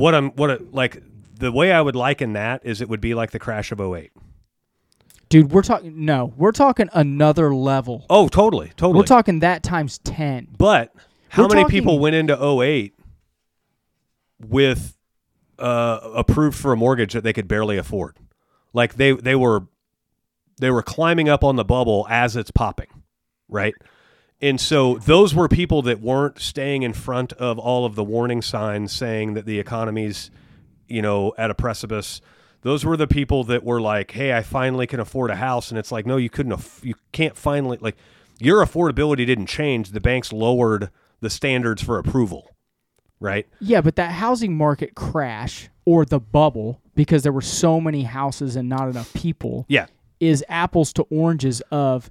S1: the way I would liken that is it would be like the crash of 2008.
S2: Dude, we're talking another level.
S1: Oh, totally.
S2: We're talking that times 10.
S1: But how many people went into 2008 with approved for a mortgage that they could barely afford? Like they were climbing up on the bubble as it's popping, right? And so those were people that weren't staying in front of all of the warning signs saying that the economy's, at a precipice. Those were the people that were like, hey, I finally can afford a house. And it's like, no, you can't finally, like, your affordability didn't change. The banks lowered the standards for approval, right?
S2: Yeah, but that housing market crash or the bubble, because there were so many houses and not enough people, is apples to oranges of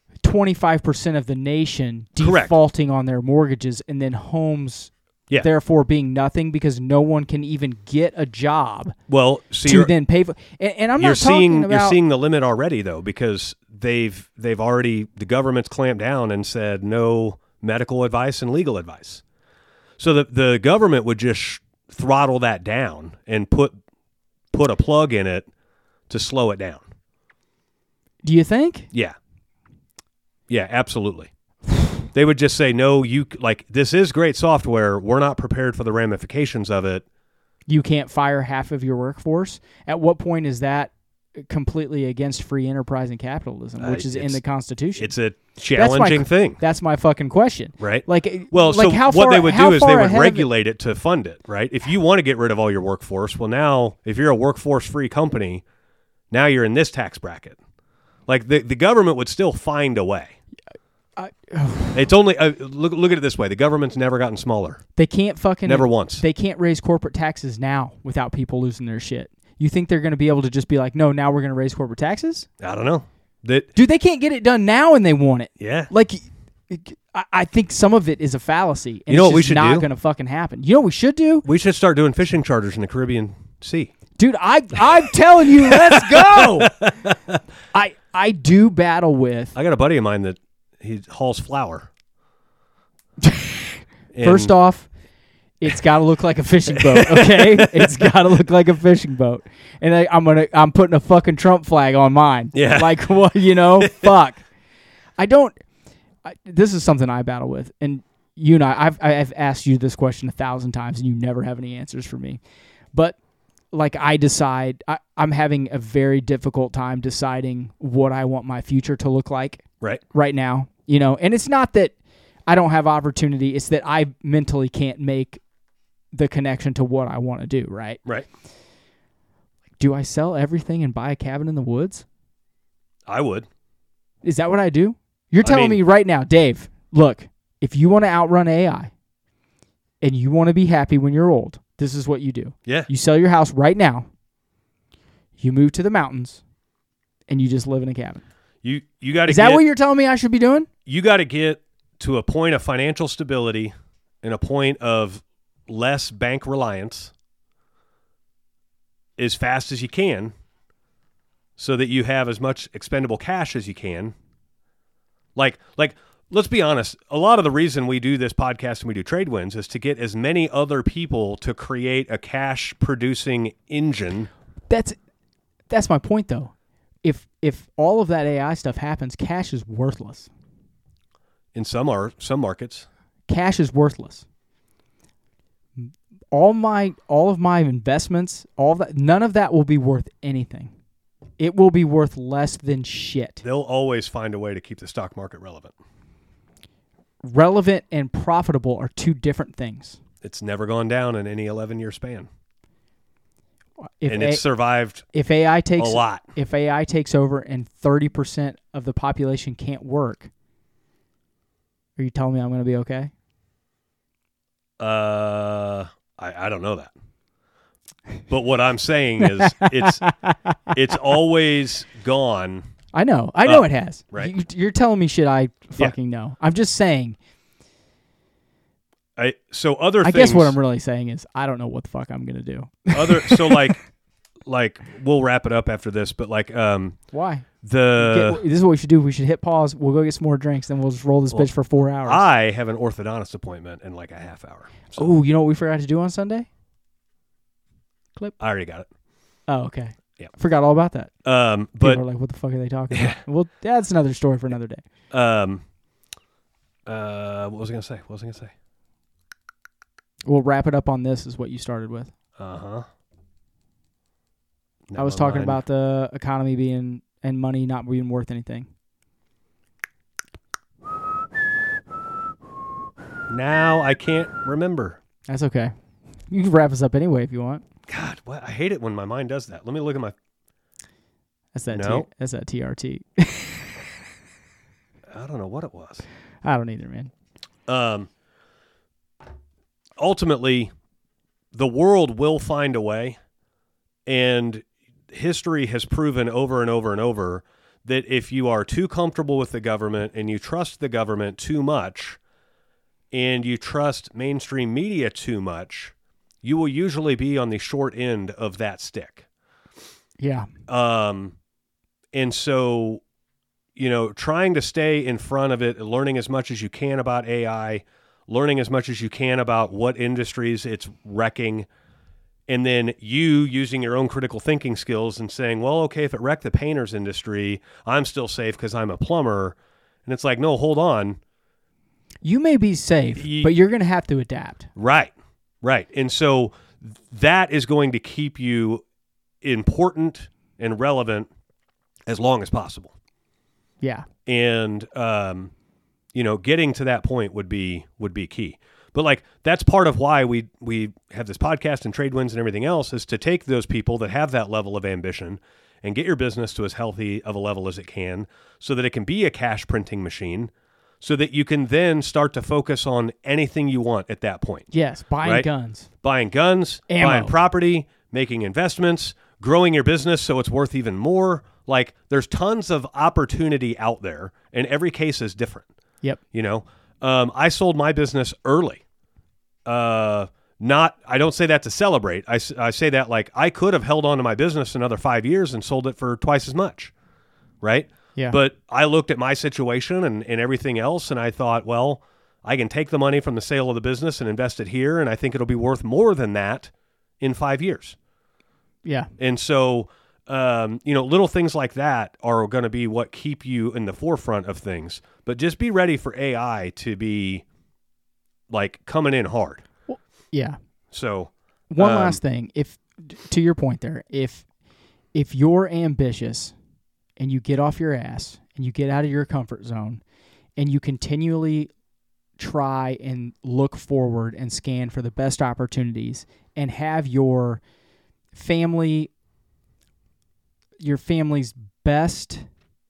S2: 25% of the nation defaulting on their mortgages and then homes therefore being nothing because no one can even get a job to then pay for. And I'm not talking about...
S1: You're seeing the limit already, though, because they've already, the government's clamped down and said no medical advice and legal advice. So the government would just throttle that down and put a plug in it to slow it down.
S2: Do you think?
S1: Yeah. Yeah, absolutely. They would just say, no, this is great software. We're not prepared for the ramifications of it.
S2: You can't fire half of your workforce? At what point is that completely against free enterprise and capitalism, which is in the Constitution?
S1: It's a challenging thing.
S2: That's my fucking question.
S1: Right?
S2: So
S1: what they would do is they would regulate it to fund it, right? If you want to get rid of all your workforce, well, now, if you're a workforce-free company, now you're in this tax bracket. Like, the government would still find a way. It's only look at it this way: the government's never gotten smaller.
S2: They can't
S1: never once.
S2: They can't raise corporate taxes now without people losing their shit. You think they're going to be able to just be like, no, now we're going to raise corporate taxes?
S1: I don't know.
S2: Dude, they can't get it done now, and they want it.
S1: Yeah.
S2: Like, I think some of it is a fallacy. And
S1: you know what we
S2: it's
S1: should
S2: not
S1: do?
S2: going to fucking happen. You know what we should do?
S1: We should start doing fishing charters in the Caribbean Sea.
S2: Dude, I'm telling you, let's go. I do battle with.
S1: I got a buddy of mine that he hauls flour.
S2: First off, it's got to look like a fishing boat, okay? It's got to look like a fishing boat. And I'm putting a fucking Trump flag on mine.
S1: Yeah.
S2: Like, what, fuck. This is something I battle with. And you and I've asked you this question 1,000 times, and you never have any answers for me. But, like, I'm having a very difficult time deciding what I want my future to look like right now. And it's not that I don't have opportunity. It's that I mentally can't make the connection to what I want to do, right?
S1: Right.
S2: Do I sell everything and buy a cabin in the woods?
S1: I would.
S2: Is that what I do? You're telling me right now, Dave, look, if you want to outrun AI and you want to be happy when you're old, this is what you do.
S1: Yeah.
S2: You sell your house right now, you move to the mountains, and you just live in a cabin.
S1: You got to.
S2: Is that what you're telling me I should be doing?
S1: You got to get to a point of financial stability and a point of less bank reliance as fast as you can, so that you have as much expendable cash as you can. Like, let's be honest. A lot of the reason we do this podcast and we do Trade Winds is to get as many other people to create a cash producing engine.
S2: That's my point, though. If all of that AI stuff happens, cash is worthless.
S1: In some markets,
S2: cash is worthless. All of my investments, all of that, none of that will be worth anything. It will be worth less than shit.
S1: They'll always find a way to keep the stock market relevant.
S2: Relevant and profitable are two different things.
S1: It's never gone down in any 11-year span.
S2: And
S1: it's survived
S2: if AI takes
S1: a lot.
S2: If AI takes over and 30% of the population can't work, are you telling me I'm going to be okay?
S1: I don't know that. But what I'm saying is it's always gone.
S2: I know it has.
S1: Right.
S2: You're telling me shit I fucking know. I'm just saying. I guess what I'm really saying is I don't know what the fuck I'm gonna do.
S1: Like we'll wrap it up after this, but
S2: why?
S1: This
S2: is what we should do. We should hit pause. We'll go get some more drinks, then we'll just roll this bitch for 4 hours.
S1: I have an orthodontist appointment in like a half hour. So.
S2: Oh, you know what we forgot to do on Sunday? Clip.
S1: I already got it.
S2: Oh, okay.
S1: Yeah,
S2: forgot all about that.
S1: But
S2: people are like, what the fuck are they talking about? Well, that's another story for another day.
S1: What was I gonna say?
S2: We'll wrap it up on this. Is what you started with.
S1: I
S2: was talking about the economy being and money not being worth anything.
S1: Now I can't remember.
S2: That's okay. You can wrap us up anyway if you want.
S1: God, what? I hate it when my mind does that. Let me look at my.
S2: That's that. That's that TRT.
S1: I don't know what it was.
S2: I don't either, man.
S1: Ultimately, the world will find a way, and history has proven over and over and over that if you are too comfortable with the government and you trust the government too much, and you trust mainstream media too much, you will usually be on the short end of that stick.
S2: Yeah.
S1: And so, trying to stay in front of it, learning as much as you can about AI, learning as much as you can about what industries it's wrecking, and then you using your own critical thinking skills and saying, well, okay, if it wrecked the painter's industry, I'm still safe because I'm a plumber. And it's like, no, hold on.
S2: You may be safe, but you're going to have to adapt.
S1: Right. And so that is going to keep you important and relevant as long as possible.
S2: Yeah.
S1: And, getting to that point would be key. But like, that's part of why we have this podcast and Trade Winds and everything else, is to take those people that have that level of ambition and get your business to as healthy of a level as it can, so that it can be a cash printing machine, so that you can then start to focus on anything you want at that point.
S2: Yes, buying guns,
S1: ammo, buying property, making investments, growing your business so it's worth even more. Like, there's tons of opportunity out there, and every case is different.
S2: Yep.
S1: I sold my business early. I don't say that to celebrate. I say that like I could have held on to my business another 5 years and sold it for twice as much. Right.
S2: Yeah.
S1: But I looked at my situation and everything else, and I thought, well, I can take the money from the sale of the business and invest it here, and I think it'll be worth more than that in 5 years.
S2: Yeah.
S1: And so, little things like that are going to be what keep you in the forefront of things. But just be ready for AI to be like coming in hard.
S2: Well, yeah.
S1: So
S2: one last thing, to your point there, if you're ambitious and you get off your ass and you get out of your comfort zone and you continually try and look forward and scan for the best opportunities and have your family's best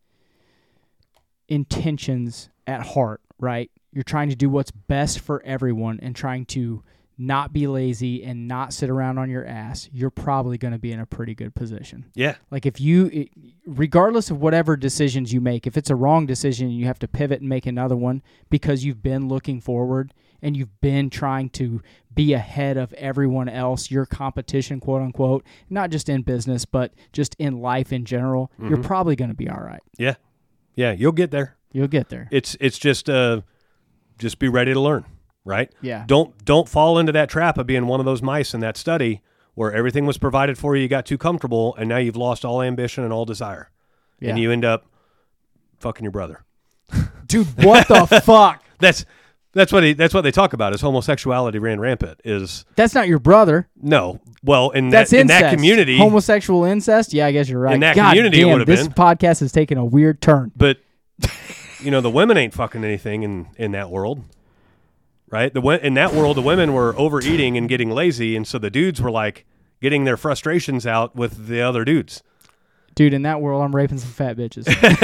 S2: intentions at heart, right? You're trying to do what's best for everyone and trying to not be lazy and not sit around on your ass, you're probably going to be in a pretty good position.
S1: Yeah.
S2: Like regardless of whatever decisions you make, if it's a wrong decision, you have to pivot and make another one because you've been looking forward and you've been trying to be ahead of everyone else, your competition, quote unquote, not just in business, but just in life in general, you're probably going to be all right.
S1: Yeah. Yeah. You'll get there.
S2: You'll get there.
S1: It's just be ready to learn. Right?
S2: Yeah.
S1: Don't fall into that trap of being one of those mice in that study where everything was provided for you, you got too comfortable, and now you've lost all ambition and all desire. Yeah. And you end up fucking your brother.
S2: Dude, what the fuck?
S1: That's what they talk about is homosexuality ran rampant. That's
S2: not your brother.
S1: No. Well, in
S2: that
S1: community,
S2: homosexual incest. Yeah, I guess you're right.
S1: In that community, it would have been.
S2: This podcast has taken a weird turn.
S1: But the women ain't fucking anything in that world. Right? In that world, the women were overeating and getting lazy, and so the dudes were like getting their frustrations out with the other dudes.
S2: Dude, in that world, I'm raping some fat bitches.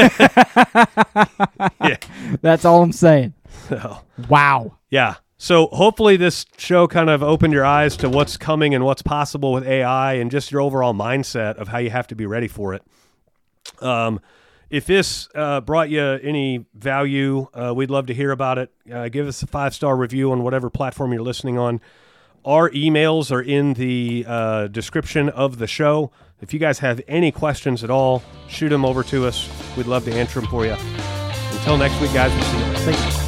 S1: Yeah.
S2: That's all I'm saying.
S1: Oh.
S2: Wow.
S1: Yeah. So hopefully this show kind of opened your eyes to what's coming and what's possible with AI and just your overall mindset of how you have to be ready for it. If this brought you any value, we'd love to hear about it. Give us a 5-star review on whatever platform you're listening on. Our emails are in the description of the show. If you guys have any questions at all, shoot them over to us. We'd love to answer them for you. Until next week, guys, we'll see you later.
S2: Thank you.